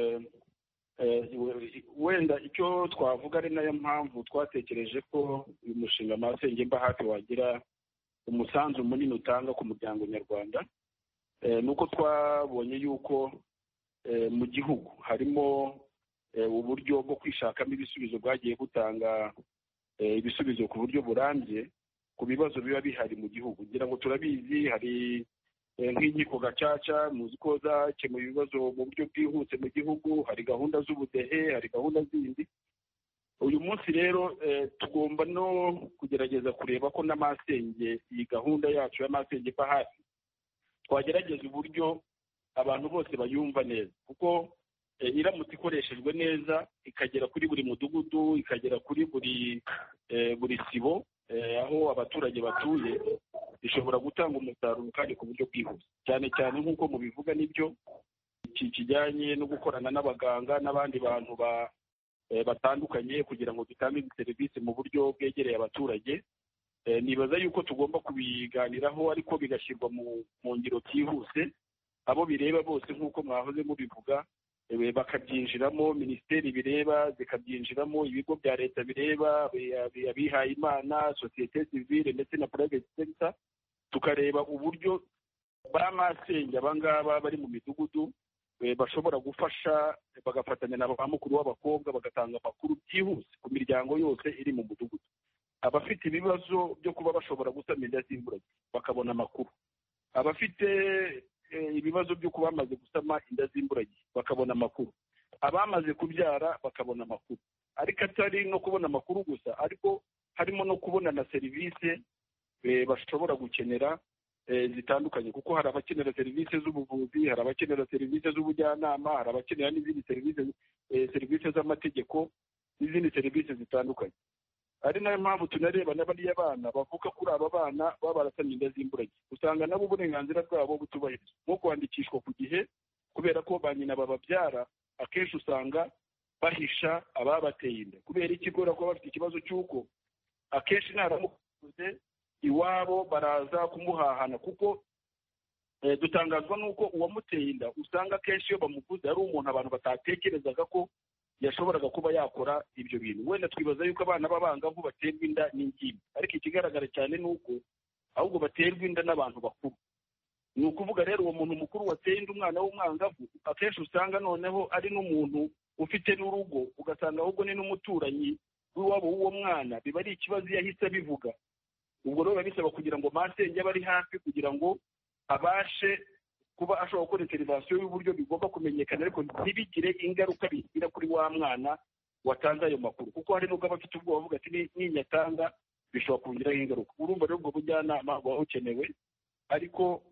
wenda icyo twavuga ari nayo mpamvu twatekereje ko uyu mushinga Masenge Mba Hafi wagira umusanzu munini utanga ku muryango nyarwanda, ni uko twabonye yuko mu gihugu harimo uburyo bwo kwishakamo ibisubizo bwagiye butanga ibisubizo ku buryo burambye ku bibazo biba bihari mu gihugu. ngira ngo turabizi, hari nk'inkiko gacaca muzi ko zakemuye ibibazo mu buryo bwihuse mu gihugu, hari gahunda z'ubudehe, hari gahunda zindi. uyu munsi rero tugomba no kugerageza kureba ko n'amasenge, iyi gahunda yacu y'Amasenge Mba Hafi, twagerageza uburyo abantu bose bayumva neza, kuko iramutse ikoreshejwe neza ikagera kuri buri mudugudu, ikagera kuri buri buri sibo aho abaturage batuye, ishobora gutanga umusaruro kandi ku buryo bwihuse. cyane cyane nk'uko mubivuga nibyo, iki kijyanye no gukorana n'abaganga n'abandi bantu batandukanye kugira ngo dutange serivisi mu buryo bwegereye abaturage. nibaza yuko tugomba kubiganiraho ariko bigashyirwa mu ngiro byihuse, abo bireba bose nk'uko mwahoze mubivuga bakabyinjiramo, minisiteri bireba zikabyinjiramo, ibigo bya leta bireba, abihaye Imana, sosiyete sivile ndetse na private sector, tukareba uburyo ba masenge abangaba bari mu midugudu bashobora gufasha, bagafatanya na ba mukuru w'abakobwa bagatanga amakuru byihuse ku miryango yose iri mu mudugudu. abafite ibibazo byo kuba bashobora gusama inda z'imburagihe bakabona amakuru, abafite ibibazo byo kuba bamaze gusama inda z'imburagihe bakabona amakuru, abamaze kubyara bakabona amakuru. ariko atari no kubona amakuru gusa, ariko harimo no kubona na serivisi bashobora gukenera zitandukanye, kuko hari abakenera serivisi z'ubuvuzi, hari abakenera serivisi z'ubujyanama, hari abakenera n'izindi serivisi serivisi z'amategeko n'izindi serivisi zitandukanye. ari nayo mpamvu tunareba n'abariya bana bavuka kuri aba bana baba barasamye inda z'imburagihe, usanga nabo uburenganzira bwabo butubahirizwa, nko kwandikishwa ku gihe, kubera ko ba nyina bababyara akenshi usanga bahisha ababateye inda. kubera iki? kubera ko bafite ikibazo cy'uko akenshi ntaramukuze iwabo baraza kumuhahana, kuko dutangazwa n'uko uwamuteye inda usanga akenshi iyo bamuguze ari umuntu abantu batatekerezaga ko yashoboraga kuba yakora ibyo bintu. wenda twibaza yuko abana b'abangavu baterwa inda n'ingimbi, ariko ikigaragara cyane ni uko ahubwo baterwa inda n'abantu bakuru. ni ukuvuga rero uwo muntu mukuru wateye inda umwana w'umwangavu akenshi usanga noneho ari n'umuntu ufite n'urugo, ugasanga ahubwo ni n'umuturanyi w'iwabo w'uwo mwana. biba ari ikibazo iyo ahise abivuga. ubwo rero biba bisaba kugira ngo masenge abe ari hafi kugira ngo abashe kuba ashobora gukora interivasiyo y'uburyo bigomba kumenyekana, ariko ntibigire ingaruka bigira kuri wa mwana watanze ayo makuru, kuko hari n'ubwo aba afite ubwoba avuga ati ninyatanga bishobora kongeraho ingaruka. urumva rero ubwo bujyanama buba bukenewe, ariko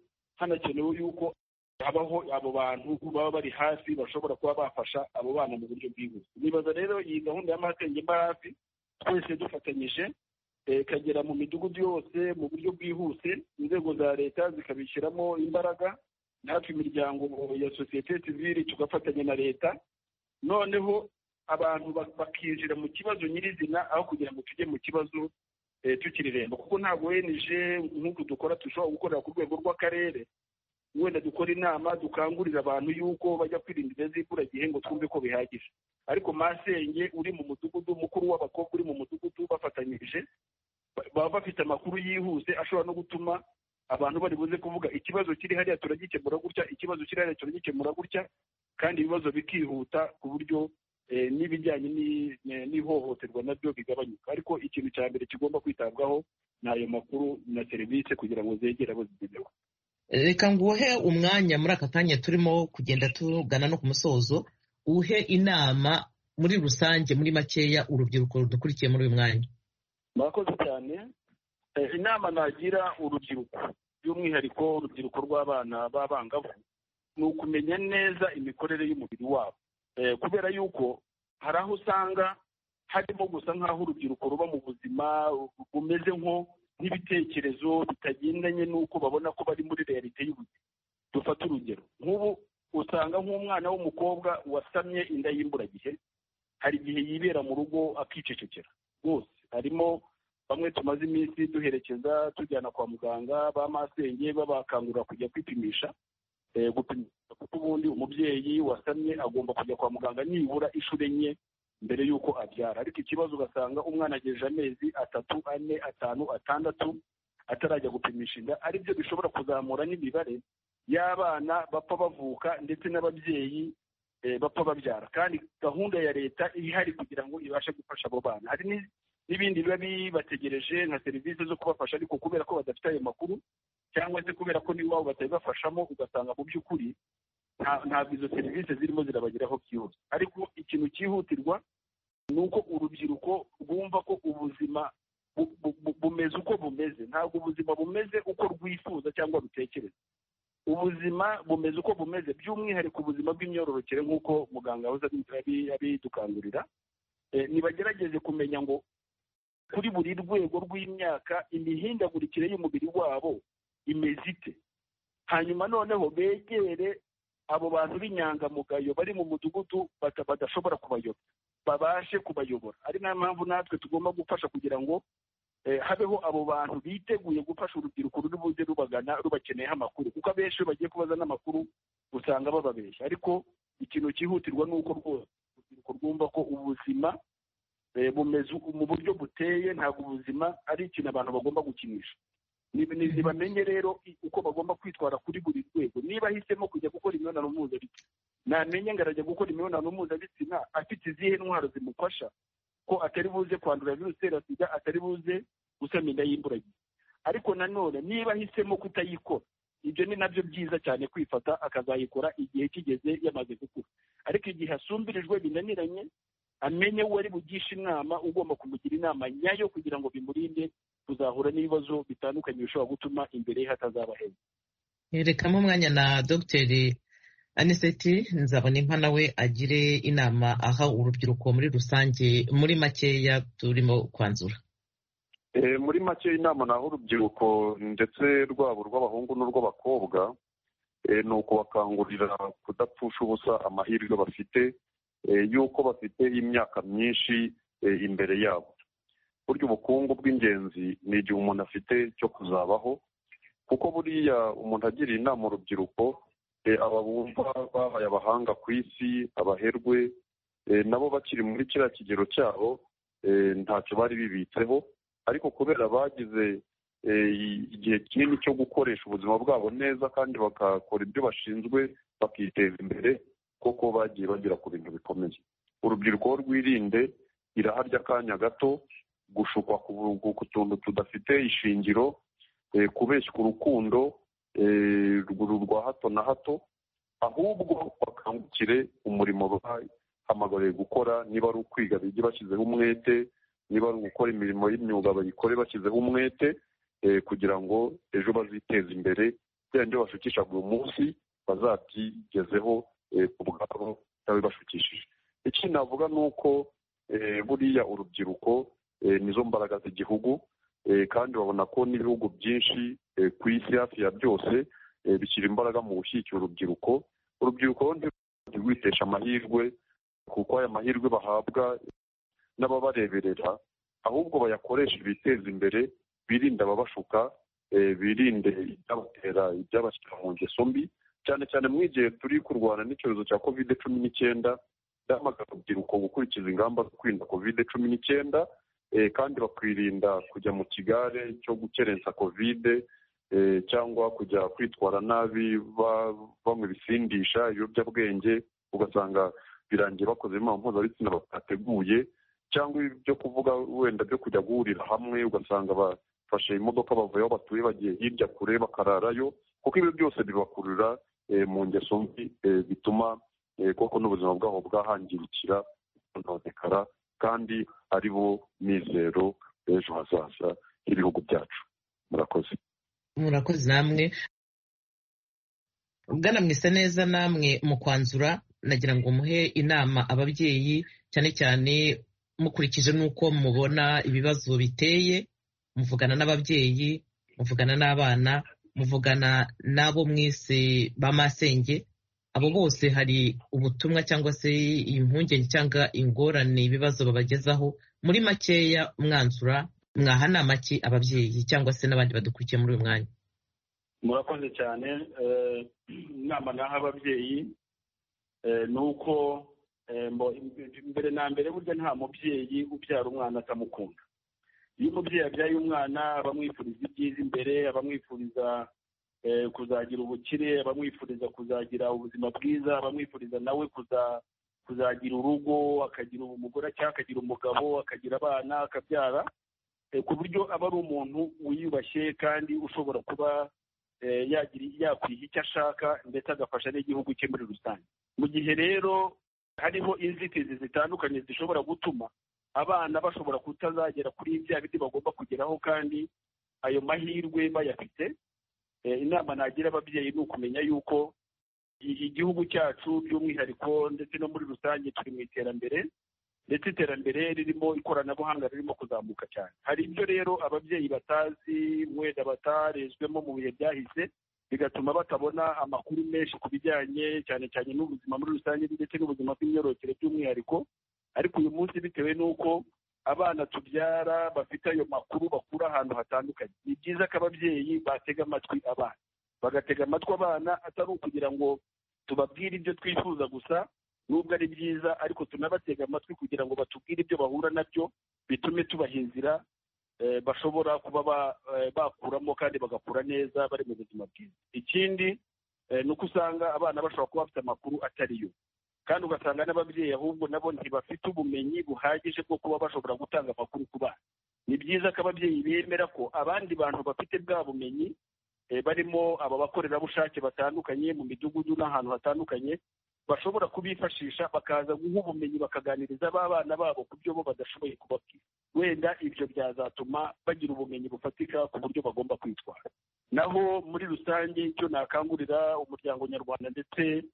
hanakenewe yuko habaho abo bantu baba bari hafi bashobora kuba bafasha abo bana mu buryo bwihuse. Nibaza rero iyi gahunda y'amasenge mba hafi twese dufatanyije ikagera mu midugudu yose mu buryo bwihuse, inzego za leta zikabishyiramo imbaraga, natwe imiryango ya sosiyete sivile tugafatanya na leta, noneho abantu bakinjira mu kibazo nyirizina aho kugira ngo tujye mu kibazo tukireremba, kuko ntabwo O N G nk'uko dukora dushobora gukorera ku rwego rw'akarere, wenda dukora inama dukangurira abantu yuko bajya kwirinda inda z'imburagihe ngo twumve ko bihagije, ariko masenge uri mu mudugudu, mukuru w'abakobwa uri mu mudugudu, bafatanyije baba bafite amakuru yihuse ashobora no gutuma abantu bari buze kuvuga ikibazo kiri hariya turagikemura gutya, ikibazo kiri hariya turagikemura gutya, kandi ibibazo bikihuta ku buryo n'ibijyanye n'ihohoterwa nabyo bigabanyuka. Ariko ikintu cya mbere kigomba kwitabwaho ni ayo makuru na serivisi kugira ngo zegere abo zigenewe. Reka nguhe umwanya muri aka kanya turimo kugenda tugana no ku musozo, uhe inama muri rusange muri makeya urubyiruko rudukurikiye muri uyu mwanya. Murakoze cyane. Inama nagira urubyiruko by'umwihariko urubyiruko rw'abana b'abangavu ni ukumenya neza imikorere y'umubiri wabo, kubera yuko hari aho usanga harimo gusa nk'aho urubyiruko ruba mu buzima bumeze nko n'ibitekerezo bitagendanye n'uko babona ko bari muri realite y'ubuzima. Dufata urugero nk'ubu usanga nk'umwana w'umukobwa wasamye inda y'imburagihe hari igihe yibera mu rugo akicecekera rwose. Harimo bamwe tumaze iminsi duherekeza tujyana kwa muganga ba masenge babakangurira kujya kwipimisha, kuko ubundi umubyeyi wasamye agomba kujya kwa muganga nibura inshuro enye mbere y'uko abyara, ariko ikibazo ugasanga umwana agejeje amezi atatu ane atanu atandatu atarajya gupimisha inda, aribyo bishobora kuzamura n'imibare y'abana bapfa bavuka ndetse n'ababyeyi bapfa babyara, kandi gahunda ya leta ihari kugira ngo ibashe gufasha abo bana. Hari n'ibindi biba bibategereje nka serivisi zo kubafasha, ariko kubera ko badafite ayo makuru cyangwa se kubera ko n'iwabo batabibafashamo, ugasanga mu by'ukuri ntabwo izo serivisi zirimo zirabageraho byihuse. Ariko ikintu cyihutirwa ni uko urubyiruko rwumva ko ubuzima bumeze uko bumeze, ntabwo ubuzima bumeze uko rwifuza cyangwa rutekereza. Ubuzima bumeze uko bumeze, by'umwihariko ubuzima bw'imyororokere nk'uko muganga yahoze abidukangurira. Nibagerageze kumenya ngo kuri buri rwego rw'imyaka imihindagurikire y'umubiri wabo imeze ite, hanyuma noneho begere abo bantu b'inyangamugayo bari mu mudugudu badashobora kubayobora, babashe kubayobora. Ari nayo mpamvu natwe tugomba gufasha kugira ngo habeho abo bantu biteguye gufasha urubyiruko ruri buze rubagana rubakeneyeho amakuru, kuko abenshi iyo bagiye kubaza n'amakuru usanga bababeshya. Ariko ikintu cyihutirwa ni uko rwose urubyiruko rwumva ko ubuzima bumeze mu buryo buteye, ntabwo ubuzima ari ikintu abantu bagomba gukinisha. Ntibamenye rero uko bagomba kwitwara kuri buri rwego. Niba ahisemo kujya gukora imibonano mpuzabitsina, namenye ngo arajya gukora imibonano mpuzabitsina afite izihe ntwaro zimufasha ko atari buze kwandura virusi itera sida, atari buze gusama inda y'imburagihe. Ariko nanone niba ahisemo kutayikora, ibyo ni nabyo byiza cyane kwifata akazayikora igihe kigeze yamaze gukura. Ariko igihe asumbirijwe binaniranye, amenye uwo ari bugisha inama, ugomba kumugira inama nyayo kugira ngo bimurinde kuzahura n'ibibazo bitandukanye bishobora gutuma imbere ye hatazaba heza. Yerekamo umwanya na Dr Anicet Nzabonimpa nawe agire inama aha urubyiruko muri rusange muri makeya turimo kwanzura. Muri make inama naho urubyiruko ndetse rwabo rw'abahungu n'urw'abakobwa ni ukubakangurira kudapfusha ubusa amahirwe bafite, yuko bafite imyaka myinshi imbere yabo. Burya ubukungu bw'ingenzi ni igihe umuntu afite cyo kuzabaho, kuko buriya umuntu agiriye inama urubyiruko, aba bumva babaye abahanga ku isi, abaherwe, nabo bakiri muri kiriya kigero cyabo ntacyo bari bibitseho, ariko kubera bagize igihe kinini cyo gukoresha ubuzima bwabo neza kandi bagakora ibyo bashinzwe bakiteza imbere, koko bagiye bagera ku bintu bikomeye. Urubyiruko rwirinde iraharya akanya gato, gushukwa ku tuntu tudafite ishingiro, kubeshywa urukundo rwa hato na hato, ahubwo bakangukire umurimo bahamagariye gukora. Niba ari ukwiga bige bashyizeho umwete, niba ari gukora imirimo y'imyuga bayikore bashyizeho umwete, kugira ngo ejo baziteze imbere bya bindi bashukisha buri munsi bazabyigezeho ku bwabo bashukishije. Ikindi navuga ni uko buriya urubyiruko nizo mbaraga z'igihugu, kandi babona ko n'ibihugu byinshi ku isi hafi ya byose bishyira imbaraga mu gushyigikira urubyiruko. Urubyiruko ntirwitesha amahirwe, kuko aya mahirwe bahabwa n'ababareberera, ahubwo bayakoresha biteza imbere, birinde ababashuka, birinde ibyabatera ibyabashyira mu ngeso mbi, cyane cyane mu gihe turi kurwana n'icyorezo cya kovide cumi n'icyenda. Ndahamagarira urubyiruko gukurikiza ingamba zo kwirinda kovide cumi n'icyenda, kandi bakwirinda kujya mu kigare cyo gukerensa kovide cyangwa kujya kwitwara nabi banywa ibisindisha, ibiyobyabwenge, ugasanga birangiye bakoze imibonano mpuzabitsina batateguye, cyangwa ibyo kuvuga wenda byo kujya guhurira hamwe, ugasanga bafashe imodoka bavuye aho batuye bagiye hirya kure bakararayo, kuko ibi byose bibakurura mu ngeso mbi, bituma koko n'ubuzima bwabo bwahangirikira bunonekara, kandi ari bo mizero ejo hazaza h'ibihugu byacu. Murakoze. Murakoze namwe. Bwana Mwiseneza, namwe mu kwanzura nagira ngo muhe inama ababyeyi, cyane cyane mukurikije n'uko mubona ibibazo biteye, muvugana n'ababyeyi, muvugana n'abana, muvugana n'abo mwese ba masenge. Abo bose hari ubutumwa cyangwa se impungenge cyangwa ingorane ibibazo babagezaho. Muri makeya mwanzura mwaha nama ki ababyeyi cyangwa se n'abandi badukurikiye muri uyu mwanya? Murakoze cyane. Inama naha ababyeyi ni uko mbere na mbere burya nta mubyeyi ubyara umwana atamukunda. Iyo umubyeyi abyaye umwana abamwifuriza ibyiza imbere, abamwifuriza kuzagira ubukire, abamwifuriza kuzagira ubuzima bwiza, abamwifuriza nawe kuzagira urugo, akagira umugore cyangwa akagira umugabo, akagira abana, akabyara, ku buryo aba ari umuntu wiyubashye kandi ushobora kuba yakwiha icyo ashaka ndetse agafasha n'igihugu cye muri rusange. Mu gihe rero hariho inzitizi zitandukanye zishobora gutuma abana bashobora kutazagera kuri bya biti bagomba kugeraho kandi ayo mahirwe bayafite, inama nagira ababyeyi ni ukumenya yuko igihugu cyacu by'umwihariko ndetse no muri rusange turi mu iterambere, ndetse iterambere ririmo ikoranabuhanga ririmo kuzamuka cyane. Hari ibyo rero ababyeyi batazi, wenda batarezwemo mu bihe byahise, bigatuma batabona amakuru menshi ku bijyanye cyane cyane n'ubuzima muri rusange ndetse n'ubuzima bw'imyororokere by'umwihariko. Ariko uyu munsi bitewe n'uko abana tubyara bafite ayo makuru bakura ahantu hatandukanye, ni byiza ko ababyeyi batega amatwi abana, bagatega amatwi abana, atari ukugira ngo tubabwire ibyo twifuza gusa, nubwo ari byiza, ariko tunabatega amatwi kugira ngo batubwire ibyo bahura nabyo, bitume tubaha inzira bashobora kuba bakuramo kandi bagakura neza bari mu buzima bwiza. Ikindi ni uko usanga abana bashobora kuba bafite amakuru atariyo, kandi ugasanga n'ababyeyi ahubwo nabo ntibafite ubumenyi buhagije bwo kuba bashobora gutanga amakuru ku bana. Ni byiza ko ababyeyi bemera ko abandi bantu bafite bwa bumenyi, barimo aba bakorerabushake batandukanye mu midugudu n'ahantu hatandukanye, bashobora kubifashisha bakaza guha ubumenyi bakaganiriza abana babo ku byo bo badashoboye kubabwira. Wenda ibyo byazatuma bagira ubumenyi bufatika ku buryo bagomba kwitwara. Naho muri rusange icyo nakangurira umuryango nyarwanda ndetse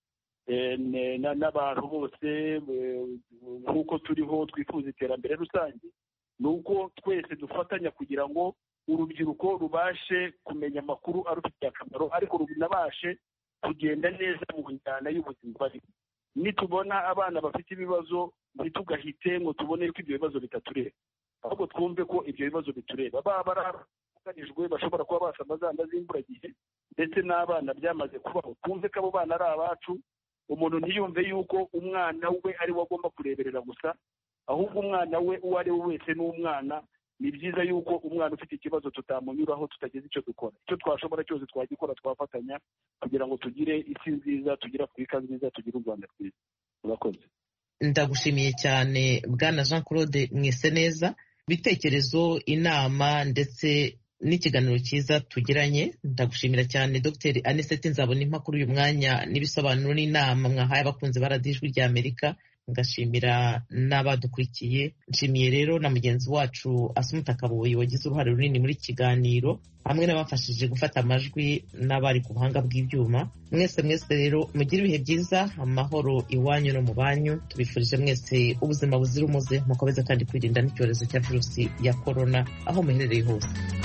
n'abantu bose nk'uko turiho twifuza iterambere rusange, ni uko twese dufatanya kugira ngo urubyiruko rubashe kumenya amakuru arufitiye akamaro, ariko runabashe kugenda neza mu njyana y'ubuzima barimo. Nitubona abana bafite ibibazo ntitugahite ngo tubone ko ibyo bibazo bitatureba, ahubwo twumve ko ibyo bibazo bitureba. Baba baraganijwe bashobora kuba basa amazanda z'imburagihe, ndetse n'abana byamaze kubaho, twumve ko abo bana ari abacu. Umuntu ntiyumve yuko umwana we ari we agomba kureberera gusa, ahubwo umwana we uwo ari we wese ni umwana. Ni byiza yuko umwana ufite ikibazo tutamunyuraho tutagize icyo dukora. Icyo twashobora cyose twagikora, twafatanya kugira ngo tugire isi nziza, tugire Afurika nziza, tugire u Rwanda rwiza. Murakoze. Ndagushimiye cyane Bwana Jean Claude Mwiseneza, ibitekerezo, inama ndetse n'ikiganiro cyiza tugiranye. Ndagushimira cyane Dr Anicet Nzabonimpa kuri uyu mwanya n'ibisobanuro n'inama mwahaye abakunzi ba radiyo Ijwi ry'Amerika. ngashimira n'abadukurikiye. Nshimiye rero na mugenzi wacu Asumuta Kaboyi wagize uruhare runini muri kiganiro, hamwe n'abafashije gufata amajwi n'abari ku buhanga bw'ibyuma. Mwese mwese rero mugire ibihe byiza, amahoro iwanyu no mu banyu. Tubifurije mwese ubuzima buzira umuze, mukomeze kandi kwirinda n'icyorezo cya virusi ya korona aho muherereye hose.